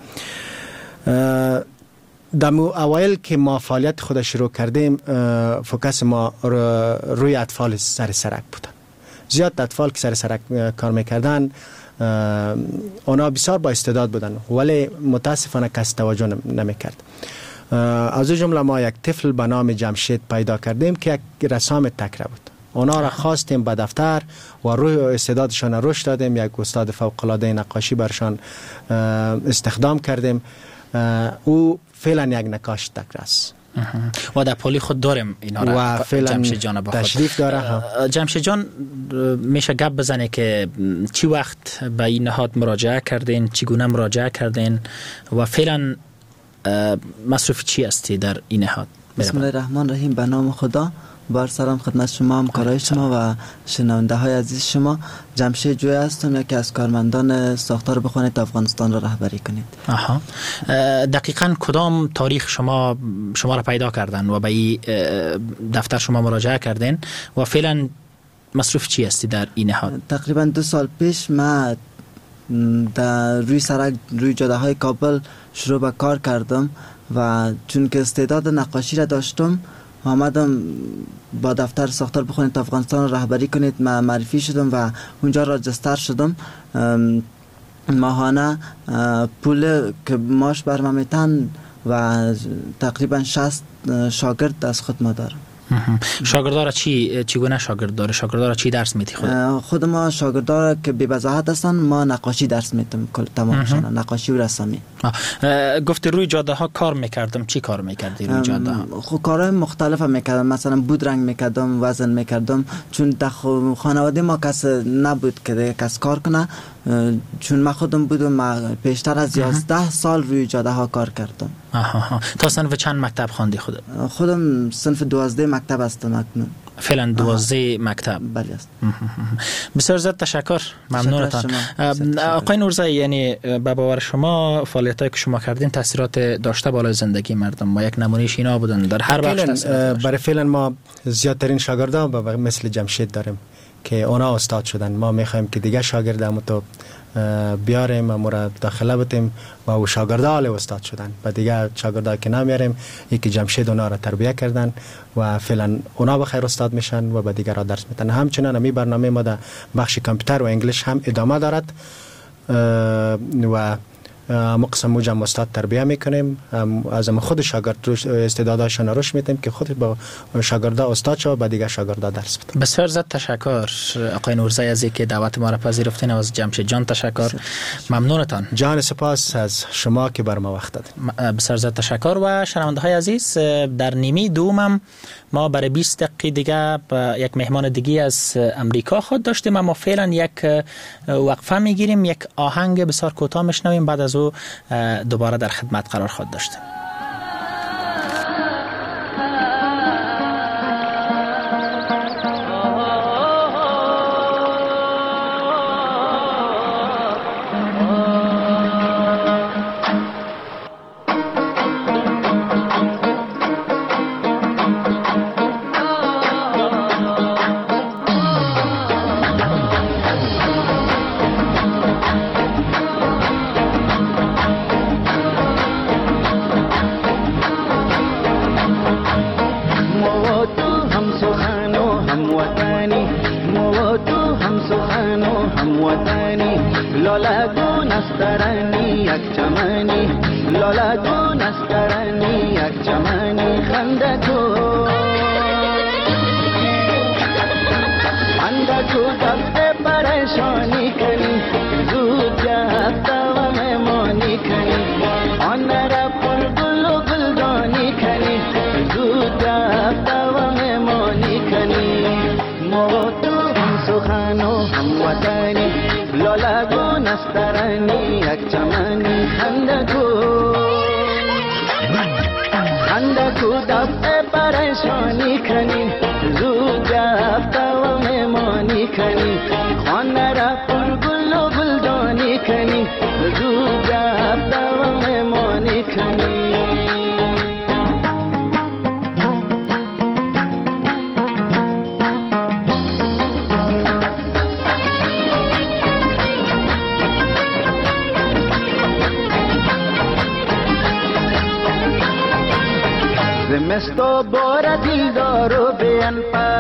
در اوایل که ما فعالیت خود شروع کردیم فوکس ما روی اطفال سر سرک بودن. زیاد اطفال که سر سرک کار میکردن اونا بسیار با استعداد بودن ولی متاسفانه کس توجه نمیکرد. از جمله ما یک طفل به نام جمشید پیدا کردیم که یک رسام تکره بود. اونا را خواستیم به دفتر و روی استعدادشان رشد دادیم. یک استاد فوق العاده نقاشی برشان استخدام کردیم. او فعلا یک نقاش تکره است و در پولی خود داریم اینا را. و فعلا تشریف داره. جمشید جان میشه گپ بزنه که چی وقت به این نهاد مراجعه کردین، چگونه مراجعه کردین و فعلا مصروف چی هستی در این نهاد؟ بسم الله الرحمن الرحیم. به نام خدا. بار سلام خدمت شما، همکارای شما و شنونده های عزیز شما. جمشید جوی هستم، یکی از کارمندان ساختار بخوانید افغانستان را رهبری کنید. آها. دقیقاً کدام تاریخ شما شما را پیدا کردن و به این دفتر شما مراجعه کردین و فعلا مصروف چی هستی در این نهاد؟ تقریبا دو سال پیش ما در روی سرک روی جاده های کابل شروع به کار کردم و چون که استعداد نقاشی را داشتم آمدم با دفتر ساختار بخوانید افغانستان رهبری کنید. من معرفی شدم و اونجا راجستر شدم. ماهانه پول که ماش بر من میتن و تقریبا شصت شاگرد از خود ما دارم. شاگردارا چی چگونه شاگردار شاگردارا چی درس میتی خود؟ خود ما شاگردارا که بی وضاحت هستن ما نقاشی درس میتم کل تمامشون، نقاشی و رسامی. گفتی روی جاده ها کار میکردم، چی کار میکردی روی جاده ها؟ خب کارهای مختلف میکردم، مثلا بود رنگ میکردم، وزن میکردم. چون در خانواده ما کس نبود که کس کار کنه، چون من خودم بودم، من پیشتر از یازده سال روی جاده ها کار کردم. آها. تا صنف چند مکتب خواندی خودت؟ خودم صنف دوازده مکتب هستم اکنون. فعلا دوازده مکتب. بله است. بسیار زیاد تشکر، ممنونتان. آقای نورزایی، یعنی به باور شما فعالیتایی که شما کردین تاثیرات داشته بالای زندگی مردم و یک نمونهش اینا بودن در هر بخش؟ برای فعلا ما زیادترین شاگردان مثل جمشید داریم که اونا استاد شدن. ما میخوایم که دیگه شاگردامو تو بیاریم و مرا داخله بتیم و او شاگردا حال استاد شدن و دیگه شاگردا که نمیاریم یکی جمشید اونا را تربیت کردن و فعلا اونا به خیر استاد میشن و به دیگران درس میدن. همچنین می برنامه ما در بخش کامپیوتر و انگلیش هم ادامه دارد و مقسم موجم استاد تربیت میکنیم. از خود شاگرد استعداداشون رشد میدیم که خود با شاگردا استاد شو و دیگه شاگردا درس بده. بسیار زیاد تشکر آقای نورزایی از اینکه دعوت ما را پذیرفتین. از جمشید جان تشکر، ممنونتان. جان سپاس از شما که بر ما وقت دادین. بسیار زیاد تشکر. و شنونده های عزیز، در نیمه دوم ما برای بیست دقیقه دیگه یک مهمان دیگه از امریکا خود داشتیم، اما فعلا یک وقفه میگیریم، یک آهنگ بسیار کوتاه میشنویم، بعد از او دوباره در خدمت قرار خود داشتیم. هموطنی لالگون استرنی یک چمنی لالگون استرنی یک چمنی خنده کو خنده کو دست پریشانی کنی زود جفته و مهمانی کنی آن را پر گل و گلدانی کنی زود جفته و مهمانی کنی ما تو هم سخن و هموطنی لالگون استرنی یک چمنی خنده کو خنده کو دست پریشانی کنی زود جفته و مهمانی کنی خانه را پر گل و گلدانی کنی زود جفته و مهمانی کنی زمستو بار دیلدار و بیان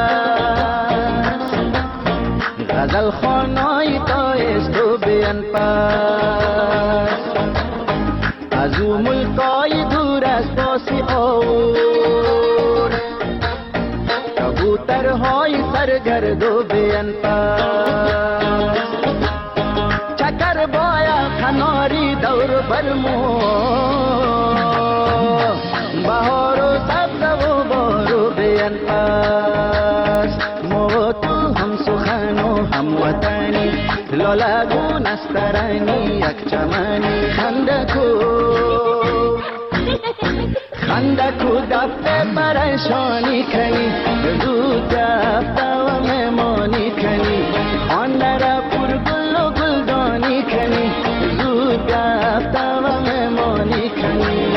پس غزل خانای تایست و بیان پس از او ملکای دور از پاسی آور کبوترهای سرگرد و بیان پس چکر بایا کناری دور برمو بهار و سبز و بارو بیان پس ما تو هم سخن و هموطنی لالگون استرنی یک چمنی خنده کو خنده کو دفته پریشانی کنی زود دفته و مهمانی کنی خانه را پر گل و گلدانی کنی زود دفته و مهمانی کنی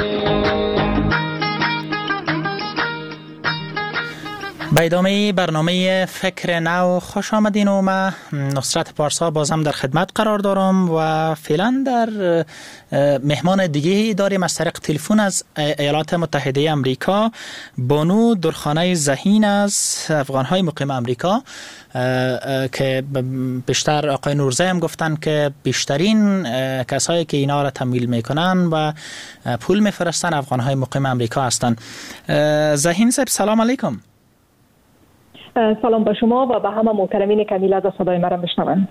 به ادامه برنامه فکر نو خوش آمدین و من نصرت پارسا بازم در خدمت قرار دارم و فعلا در مهمان دیگه داریم از طریق تلفن از ایالات متحده امریکا بانو درخانه ذهین از افغانهای مقیم امریکا که بیشتر آقای نورزه هم گفتن که بیشترین کسایی که اینا را تمویل میکنن و پول میفرستن افغانهای مقیم امریکا هستن. ذهین صاحب سلام علیکم. سلام به شما و به همه محترمین که میلاد صدای مرا میشنوند.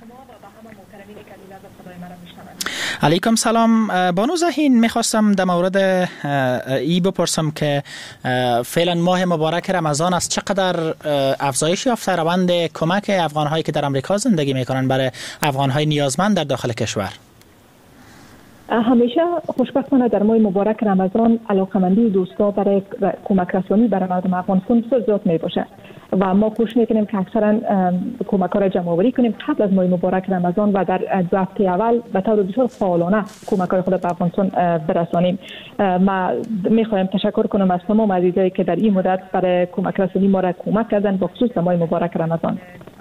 علیکم سلام. بانو ذهین میخواستم در مورد ای بپرسم که فعلا ماه مبارک رمضان است، چقدر افزایش یافته روند کمک افغان‌هایی که در امریکا زندگی میکنن برای افغان‌های نیازمند در داخل کشور؟ همیشه خوشبختانه در ماه مبارک رمضان علاقمندی دوستا برای کمک رسانی برای مردم افغانستان بسیار زیاد می باشه و ما کوشش میکنیم که اکثرا کمک ها را جمع آوری کنیم قبل از ماه مبارک رمضان و در دو هفته اول به طور بسیار فعالانه کمک های خود به افغانستان برسانیم. ما میخوایم تشکر کنم از تمام عزیزایی که در این مدت برای کمک رسانی ما را کمک کردن به خصوص ماه مبارک رمضان.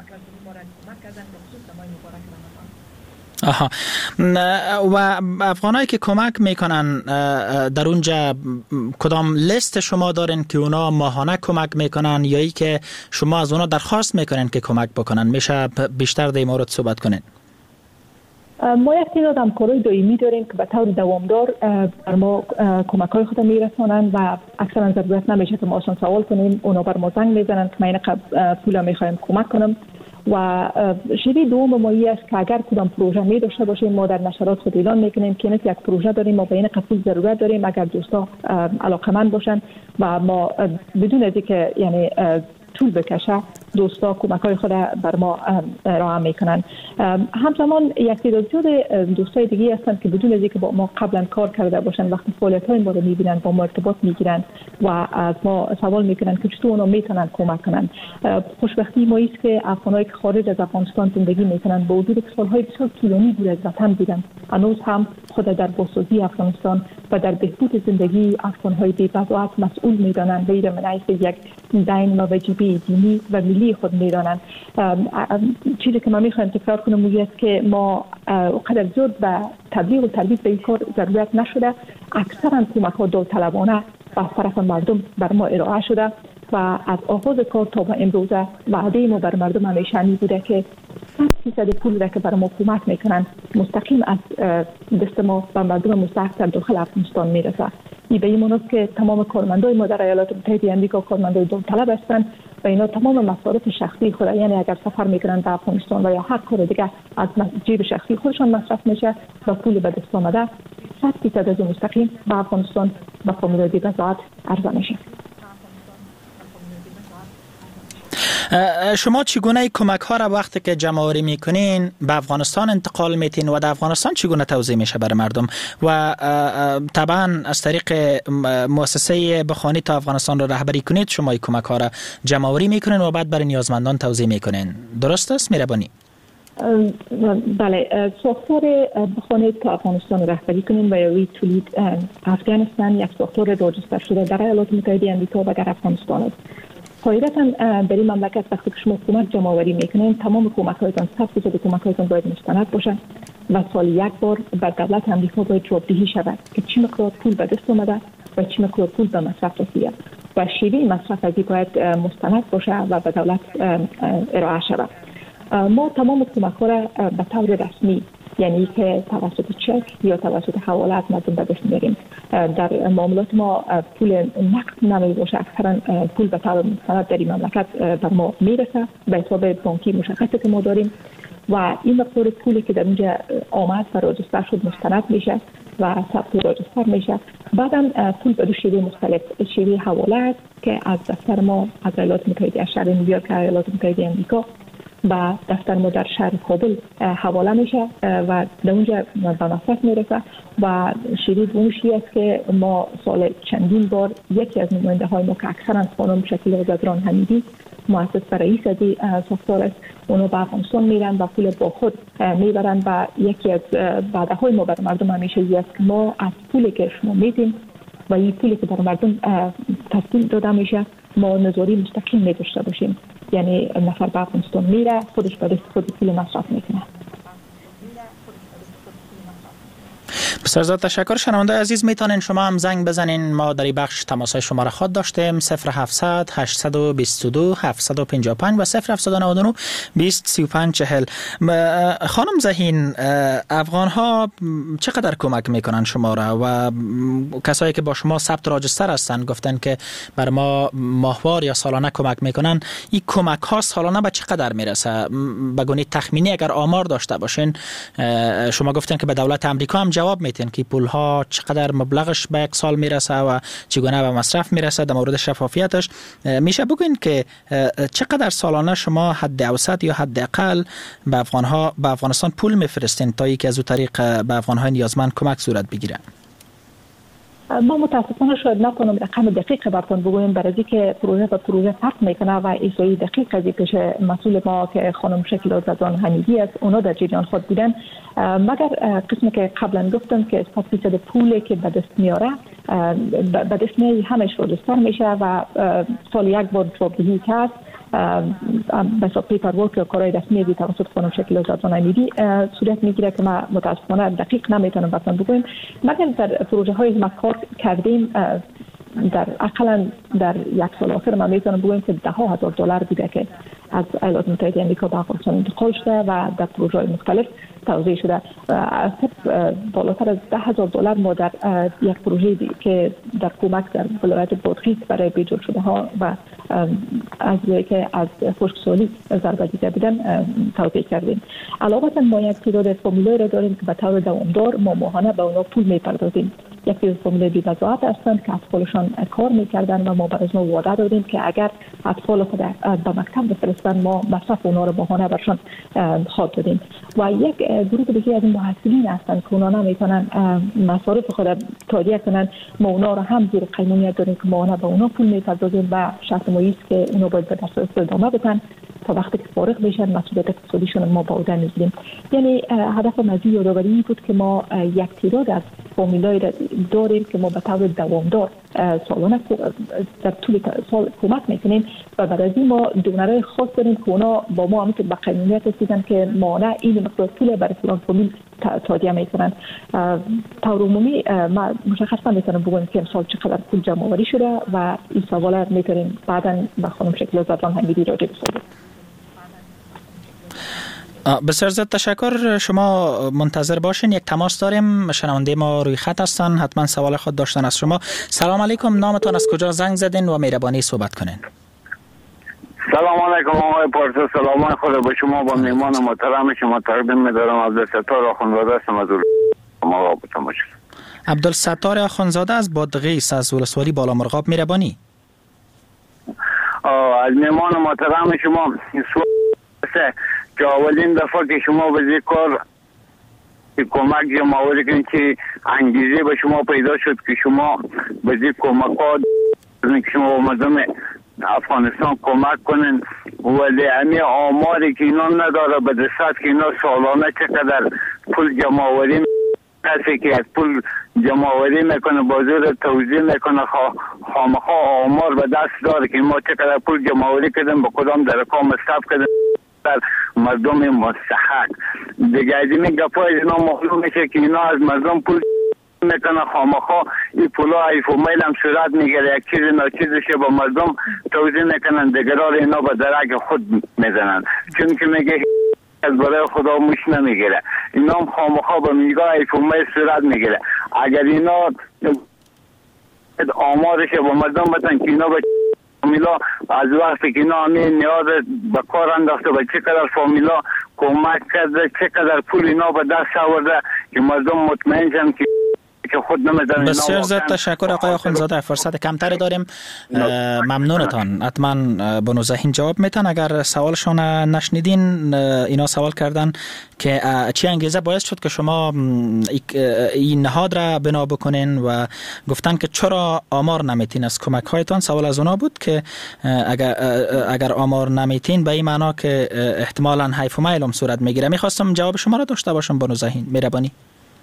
آها. و افغانایی که کمک میکنن در اونجا کدام لیست شما دارین که اونا ماهانه کمک میکنن یا ای که شما از اونا درخواست میکنن که کمک بکنن؟ میشه بیشتر در این مورد صحبت کنین؟ ما یک تعداد همکارای دائمی داریم که به طور دوامدار بر ما کمک های خود میرسانند و اکثرا ضرورت نمیشه که ما اصلا سوال کنیم، اونا بر ما زنگ میزنن که ما این پولا میخوایم کمک کنم. و شیوه دوم ما است که اگر کدام پروژه می داشته باشیم ما در نشرات خود اعلان میکنیم که یک پروژه داریم ما به این قصد ضرورت داریم، اگر دوستا علاقمند باشن و ما بدون از اینکه یعنی طول بکشه دوستا کمک های خود بر ما ارائه میکنن. همزمان یک تعداد زیاد دوستای دیگه هستن که بدون از اینکه با ما قبلا کار کرده باشن وقتی فعالیت های ما رو میبینن با ما ارتباط میگیرن و از ما سوال میکنن که چطور اونا میتونن کمک کنن. خوشبختی ما است که افغانایی که خارج از افغانستان زندگی میکنن با وجود سالهای بسیار طولانی دور از وطن بودن هنوز هم خود در بازسازی افغانستان و در بهبود زندگی افغانهای بی‌بضاعت مسئول میدانند و این من از یک دین و واجبه دینی و ملی خود میدانند. چیزی که ما میخوایم تکرار کنم این است که ما قدر زیاد به تبلیغ و ترویج به این کار ضرورت نشده. اکثرا کمک ها داوطلبانه از طرف مردم بر ما ارائه شده و از آغاز کار تا به امروزه وعده ما بر مردم همیشه این بوده که فیصد پول را که برای ما کمک میکنن مستقیم از دست ما به مردم مستحق در داخل افغانستان میرسه. این به این معنی که تمام کارمندای ما در ایالات متحده آمریکا کارمندای داوطلب هستند و اینا تمام مصارف شخصی خود، یعنی اگر سفر میکنن به افغانستان و یا هر کار دیگه از جیب شخصی خودشان مصرف میشه و پول به دست آمده صد فیصد از مستقیم به افغانستان و فامیلای بی‌بضاعت عرضه میشه. شما چگونه کمک ها را وقتی که جمع آوری میکنین به افغانستان انتقال میتین و در افغانستان چگونه توزیع میشه برای مردم و طبعا از طریق مؤسسه بخوانی تا افغانستان را رهبری کنید شما کمک ها را جمع آوری میکنین و بعد برای نیازمندان توزیع میکنین، درست است مهربانی؟ بله، ساختار بخوانی تا افغانستان رهبری کنین و یوی تولید افغانستان یک ساختار راجستر شده در ایالات متحده آمریکا و در افغانستان است. قاعدتاً در این مملکت وقتی که شما کمک جمع آوری میکنین تمام کمک هایتان صد فیصد کمک هایتان باید مستند باشن و سال یک بار به دولت آمریکا باید جوابدهی شود که چی مقدار پول به دست اومده و چی مقدار پول به مصرف رسیده و شیوه مصرف از این باید مستند باشه و به دولت ارائه شود. ما تمام کمک ها را به طور رسمی، یعنی که توسط چک یا توسط حواله از مردم به دست میاریم. در معاملات ما پول نقد نمی باشه، اکثرا پول به طور مستند در این مملکت بر ما میرسه به حساب بانکی مشخصی که ما داریم و این مقدار پولی که در اونجا آمد و راجستر شد مستند میشه و ثبت راجستر میشه. بعدم پول به دو شیوه مختلف، شیوه حواله است که از دفتر ما از ایالات متحده، از شهر نیویورک ایالات متحده آمریکا و دفتر ما در شهر کابل حواله میشه و در اونجا به مصرف میرسه و شیوه دومشی است که ما سال چندین بار یکی از نماینده های ما که اکثرا خانم شکیل آزادران حمیدی مؤسس و رئیس ادی ساختار است، اونا به افغانستان میرن و پول با خود میبرن و یکی از وعده های ما برای مردم همیشه این است که ما از پولی که شما میدین و این پولی که برای مردم تسهیل داده میشه ما نظاری مستقیم می‌داشته باشیم، یعنی نفر به افغانستان میره خودش به دست خود پول مصرف میکنه. بسیار زیاد تشکر. شنونده عزیز میتونین شما هم زنگ بزنین، ما در این بخش تماسهای شما را خود داشتیم صفر هفتصد هشتصد و بیست و دو هفتصد و پنجاه و پنج و صفر هفتصد و نود و نه بیست سی و پنج چهل. خانم زهین، افغان ها چقدر کمک میکنن شما را و کسایی که با شما ثبت راجستر هستن گفتن که بر ما ماهوار یا سالانه کمک میکنن، این کمک ها سالانه به چقدر میرسه؟ بگونید تخمینی اگر آمار داشته باشین. شما گفتن که به دولت آمریکا هم جواب میتین که پول ها چقدر مبلغش به یک سال میرسه و چگونه به مصرف میرسه، در مورد شفافیتش میشه بگوین که چقدر سالانه شما حد اوسط یا حد اقل به افغان ها به افغانستان پول میفرستین تا اینکه از اون طریق به افغان های نیازمند کمک صورت بگیره؟ ما متاسفانه شاید نکنم رقم دقیق براتون بگویم، برای اینکه پروژه به پروژه فرق میکنه و ایسایی دقیق از پیش مسئول ما که خانم شکیل آزادران حمیدی است اونا در جریان خود بودن، مگر قسمی که قبلا گفتم که صد فیصد پولی که به دست میاره به دست میاره همش راجستر میشه و سال یک بار جوابدهی کرد به حساب پیپر ورک یا کارهای رسمی دی توسط خانم شکیل آزادران حمیدی صورت میگیره که ما متاسفانه دقیق نمیتونم براتون بگویم، مگر در پروژه های ما کار کردیم در اقلا در یک سال آخر ما میتونم بگویم که ده ها هزار دلار بوده که از ایالات متحده آمریکا به افغانستان انتقال شده و در پروژه های مختلف توزیع شده. از بالاتر از ده هزار دلار ما در یک پروژه که در کمک در ولایت بادغیس برای بیجل شده ها و از روی که از خشکسالی ضربه دیده بودن توزیع کردیم. علاوه ما یک تعداد فامیلای را داریم که به طور دوامدار ما ماهانه به اونا پول میپردازیم. یکی از فامیلای بی‌بضاعت هستند که اطفالشان کار میکردن و ما برای ما وعده دادیم که اگر اطفال خود به مکتب بفرستن ما مصرف اونا رو ماهانه برشان خواهد دادیم. و یک گروه دیگه از این محصلین هستند که اونا نمیتونن مصارف خود تادیه کنن، ما اونا رو هم زیر قانونیت داریم که ماهانه به اونا پول میپردازیم و شرط ماییست که اونا باید به درس ادامه بدن تا وقتی که فارغ بشن مسئولیت اقتصادیشون ما با عهده میگیریم. یعنی هدف مزید یادآوری بود که ما یک تعداد از فامیلای داریم که ما به طور دوامدار سالانه در طول سال کمک میکنیم و بعد از این ما دونرای خاص داریم که اونا با ما هم که به قانونیت رسیدن که مانع این مقدار پول برای فلان فامیل تادیه میکنن. طور عمومی ما مشخصا میتونم بگم که امسال چقدر پول جمع آوری شده و این سوالا میتونیم بعدا با خانم شکیل آزادران حمیدی راجع بسازیم. بسیار زیاد تشکر. شما منتظر باشین، یک تماس داریم، شنونده ما روی خط هستن، حتما سوال خود داشتن از شما. سلام علیکم، نامتان، از کجا زنگ زدین و مهربانی صحبت کنین؟ سلام علیکم آقای پارسا، سلام خدا با شما، با میمان محترم شما تقدیم می‌دارم. عبدالستار آخوندزاده هستم از ما رابطه باشید. عبدالستار آخوندزاده از بادغیس از ولسوالی بالامرغاب، مهربانی. از میمان محترم شما سوال که اولین دفعه که شما به ذکر کمک جمعوری کنید که انگیزه به شما پیدا شد که شما به ذکر کمکات که شما به مردم افغانستان کمک کنین، ولی همه آماری که اینا نداره به دست که اینا سالانه چقدر پول جمعوری کسی که از پول جمعوری میکنه بازور توزیع میکنه خامخواه آمار به دست داره که ما چقدر پول جمعوری کردن به کدام در کام مصرف کردن در مردم مستحق. دیگه از این گپای اینا معلوم میشه که اینا از مردم پول میکنه خامخواه این پولا ایف و میل هم صورت میگیره، یک چیز ناچیزش به مردم توزیع میکنن، دیگرار اینا به درک خود میزنن، چون که میگه از برای خدا موش نمیگیره، اینا هم خامخواه به میگاه ایف و میل صورت میگیره. اگر اینا آمارش به مردم بتن که اینا به فامیلا از وقتی که اینا همین نیاز به کار انداخته و چقدر فامیلا کمک کرده، چقدر پول اینا به دست آورده که مردم مطمئن شن که خود نمیدن. بسیار زیاد تشکر آقای آخوندزاده، فرصت کمتری داریم. ممنونتان. حتما بنو ذهین جواب میتن. اگر سوالشون نشنیدین، اینا سوال کردن که چی انگیزه باعث شد که شما این نهاد را بنا بکنین و گفتن که چرا آمار نمیتین از کمک هایتان. سوال از اونا بود که اگر اگر آمار نمیتین به این معنا که احتمالاً حیف و میل هم صورت میگیره. میخواستم جواب شما را داشته باشم بنو ذهین، مهربانی.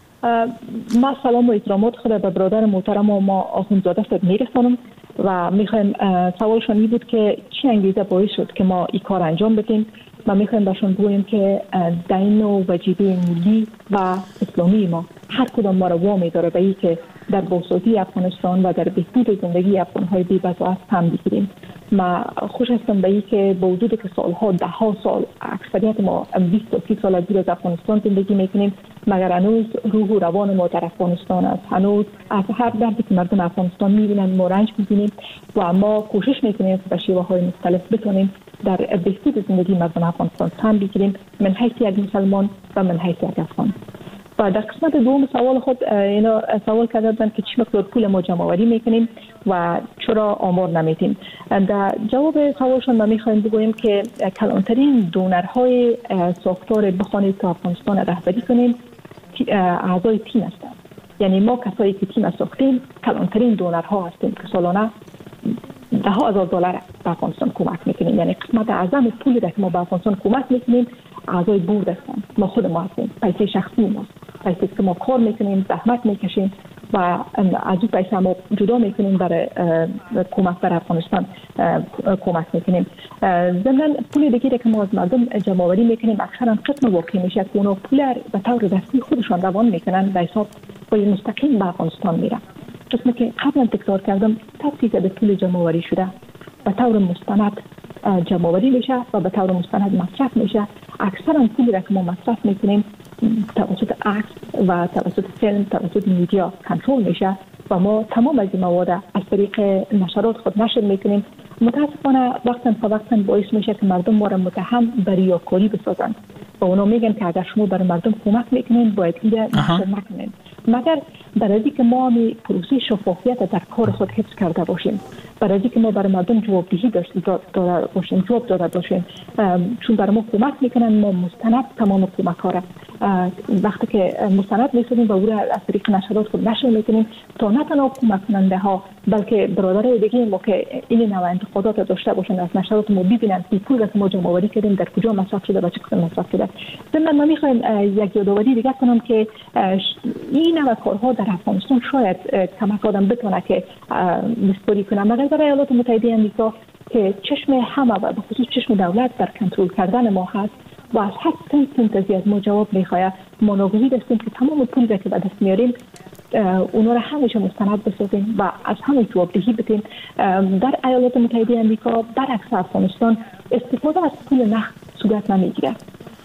ما سلام و احترامات خود به برادر محترم و ما آخوندزاده صاحب میرسانم و میخوایم سوالشون این بود که چی انگیزه باعث شد که ما این کار انجام بدیم. ما میخوایم بهشون بگوییم که دین و وجیبه ملی و اسلامی ما هر کدام ما را وامی داره به این که در بازسازی افغانستان و در بهبود زندگی افغانهای بی‌بضاعت هم بگیریم. ما خوش هستم به این که با وجود که سالها ده ها سال اکثریت ما بیست تا سی سال دور از افغانستان زندگی میکنیم، مگر هنوز روح و روان ما در افغانستان است. هنوز از هر دردی که مردم افغانستان میبینن ما رنج میبینیم و ما کوشش میکنیم به شیوه های مختلف بتونیم در بهبود زندگی مردم افغانستان هم بگیریم، من حیث یک مسلمان و من حیث یک افغان. و در قسمت دوم سوال خود اینا سوال کردن که چی مقدار پول ما جمع آوری میکنیم و چرا آمار نمیتیم. در جواب سوالشون ما میخوایم بگوییم که کلانترین دونرهای ساختار بخوانید که افغانستان رهبری کنیم اعضای تیم هستند. یعنی ما کسایی که تیم ساختیم کلانترین دونرها هستیم که سالانه ده ها هزار دلار به افغانستان کمک میکنیم. یعنی قسمت اعظم پولی که ما به افغانستان کمک میکنیم اعضای بورد هستند، ما خود ما هستیم، پیسه شخصی ماست، پیسه که ما کار میکنیم، زحمت میکشیم و از اون پیسه ما جدا میکنیم برای کمک بر افغانستان کمک میکنیم. ضمن پول دیگه که ما از مردم جمع آوری میکنیم اکثرا قسم واقعی میشه که اونا پول به طور دستی خودشان روان میکنن به حساب با مستقیم به افغانستان میرن. قسمی که قبلا تکرار کردم تفصیل به پول جمع آوری شده به طور مستند جمع آوری میشه و به طور مستند مصرف میشه. اکثرا پولی را که ما مصرف میکنیم توسط عکس و توسط فیلم توسط میدیا کنترل میشه و ما تمام از این مواد از طریق نشرات خود نشر میکنیم. متاسفانه وقتا فوقتا باعث میشه که مردم ما را متهم به ریاکاری بسازند و اونا میگن که اگر شما برای مردم کمک میکنین باید اینجا نشر نکنین، مگر برای اینکه ما می پروسه شفافیت در کار خود حفظ کرده باشیم، برای اینکه ما برای مردم جوابدهی داشته داده باشیم، جواب داده باشیم، چون برای ما کمک میکنن ما مستند تمام کمک ها را وقتی که مستند میسازیم و او را از طریق نشرات خود نشر میکنیم تا نه تنها کمک کننده ها بلکه برادرای دیگه ما که این نوع انتقادات داشته باشن از نشرات ما ببینن که پول که ما جمع آوری کردیم در کجا مصرف شده و چه قسم مصرف شده. ضمن ما میخوایم یک یادآوری دیگه کنم که این نوع کارها در افغانستان شاید کمک آدم بتونه که مستوری کنه، مگر در ایالات متحده آمریکا که چشم همه و به خصوص چشم دولت در کنترل کردن ما هست و از هر سنت سنت از ما جواب میخواه. ما ناگزیر هستیم که تمام پولی که به دست میاریم اونا را همیشه مستند بسازیم و از همه جوابدهی بدیم. در ایالات متحده آمریکا برعکس افغانستان استفاده از پول نقد صورت نمیگیره.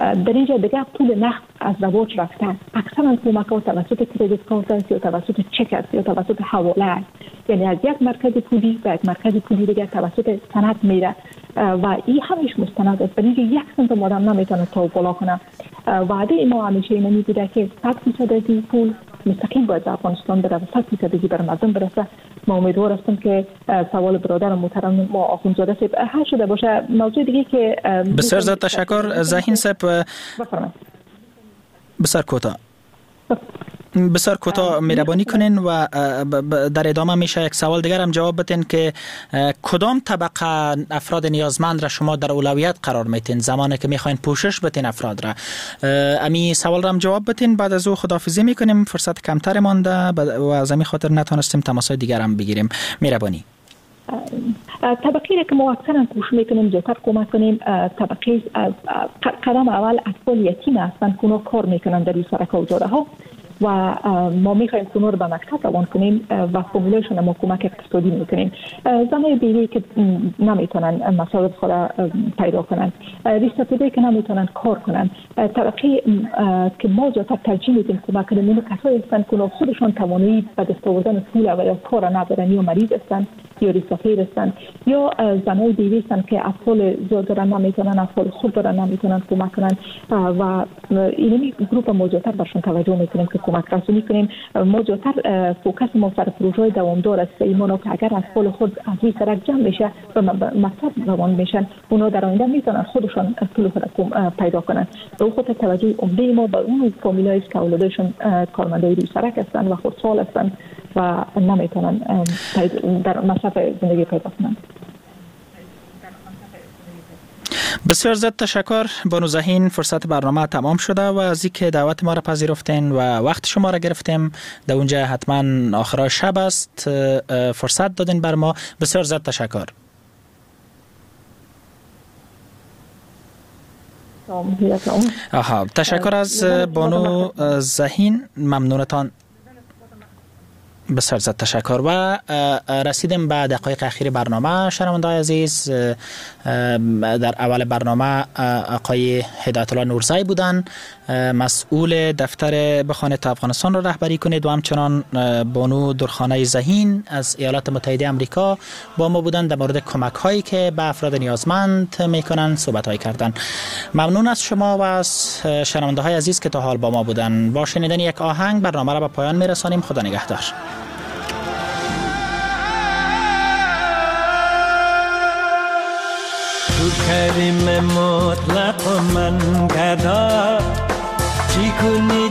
در اینجا دیگه پول نقد از رواج رفته. اکثرا کمک ها توسط کریدیت کارت است یا توسط چک است یا توسط حواله است. یعنی از یک مرکز پولی به یک مرکز پولی دیگه توسط سند میره و این همش مستند است. برای اینکه یک سنت آدم نمیتونه تو بالا کنه. وعده ما همیشه اینه می بوده که صد درصد از این پول مستقیم باید افغانستان بره و صد درصد بر مردم برسه. ما امیدوار هستم که سوال برادر محترم ما آخوندزاده صاحب حل شده باشه. موضوع دیگه که بسیار زیاد تشکر ذهین صاحب. بسیار کوتاه بسیار کوتاه مهربانی کنین و در ادامه میشه یک سوال دیگر هم جواب بدین که کدام طبقه افراد نیازمند را شما در اولویت قرار میتین زمانی که میخواین پوشش بدین افراد را؟ امی سوال را هم جواب بدین، بعد از او خداحافظی میکنیم، فرصت کمتر مانده و از همین خاطر نتونستیم تماسای دیگر هم بگیریم. مهربانی. طبقه که ما اکثرا کوشش میکنیم زودتر کمک کنیم طبقه قدم اول اطفال یتیم هستند که اونا کار میکنن در این سرک و جاده ها و ما میخوایم که اونا رو به مکتب روان کنیم و فامیلایشون ما کمک اقتصادی میکنیم. زنای بیوی که نمیتونن مصارف خود پیدا کنن، ریشتپیده که نمیتونن کار کنن، طبقه که ما زودتر ترجیح میدیم کمک کنیم اینو کسایی هستند که خودشان توانایی به دست آوردن پول و یا کار ندارن یا مریض هستند یا ریسافیر هستند یا زنای بیوی هستند که اطفال زیاد دارن نمیتونن، اطفال خود دارن نمیتونن کمک کنن و اینمی گروپ ما زودتر برشون توجه میکنیم که کمک رسونی کنیم. ما زودتر فوکس ما سر پروژه دوامدار است. ایمانو که اگر اطفال خود از روی سرک جمع میشه و مکتب روان میشن اونا در آینده میتونن خودشون پول خود پیدا کنن. به خود توجه عمده ما به اون فامیلایی که اولادشون کارمندای روی سرک هستند و خودسال هستند و نمیتونن در مصرف زندگی پیدا کنن. بسیار زیاد تشکر بانو ذهین. فرصت برنامه تمام شده و از اینکه دعوت ما را پذیرفتین و وقت شما را گرفتیم. در اونجا حتما آخرای شب است، فرصت دادین بر ما. بسیار زیاد تشکر. آها، تشکر از بانو ذهین، ممنونتان. بسیار زیاد تشکر. و رسیدیم به دقایق اخیر برنامه. شنونده‌های عزیز، در اول برنامه آقای هدایت الله نورزی بودن، مسئول دفتر بخانه تا افغانستان را رهبری کنید و همچنان بانو درخانه ذهین از ایالات متحده آمریکا با ما بودن، در مورد کمک هایی که به افراد نیازمند میکنن صحبت هایی کردن. ممنون از شما و از شنونده های عزیز که تا حال با ما بودن. با شنیدن یک آهنگ برنامه را به پایان میرسانیم. خدا نگهدار. تو کریم مطلق من گدا چی کنی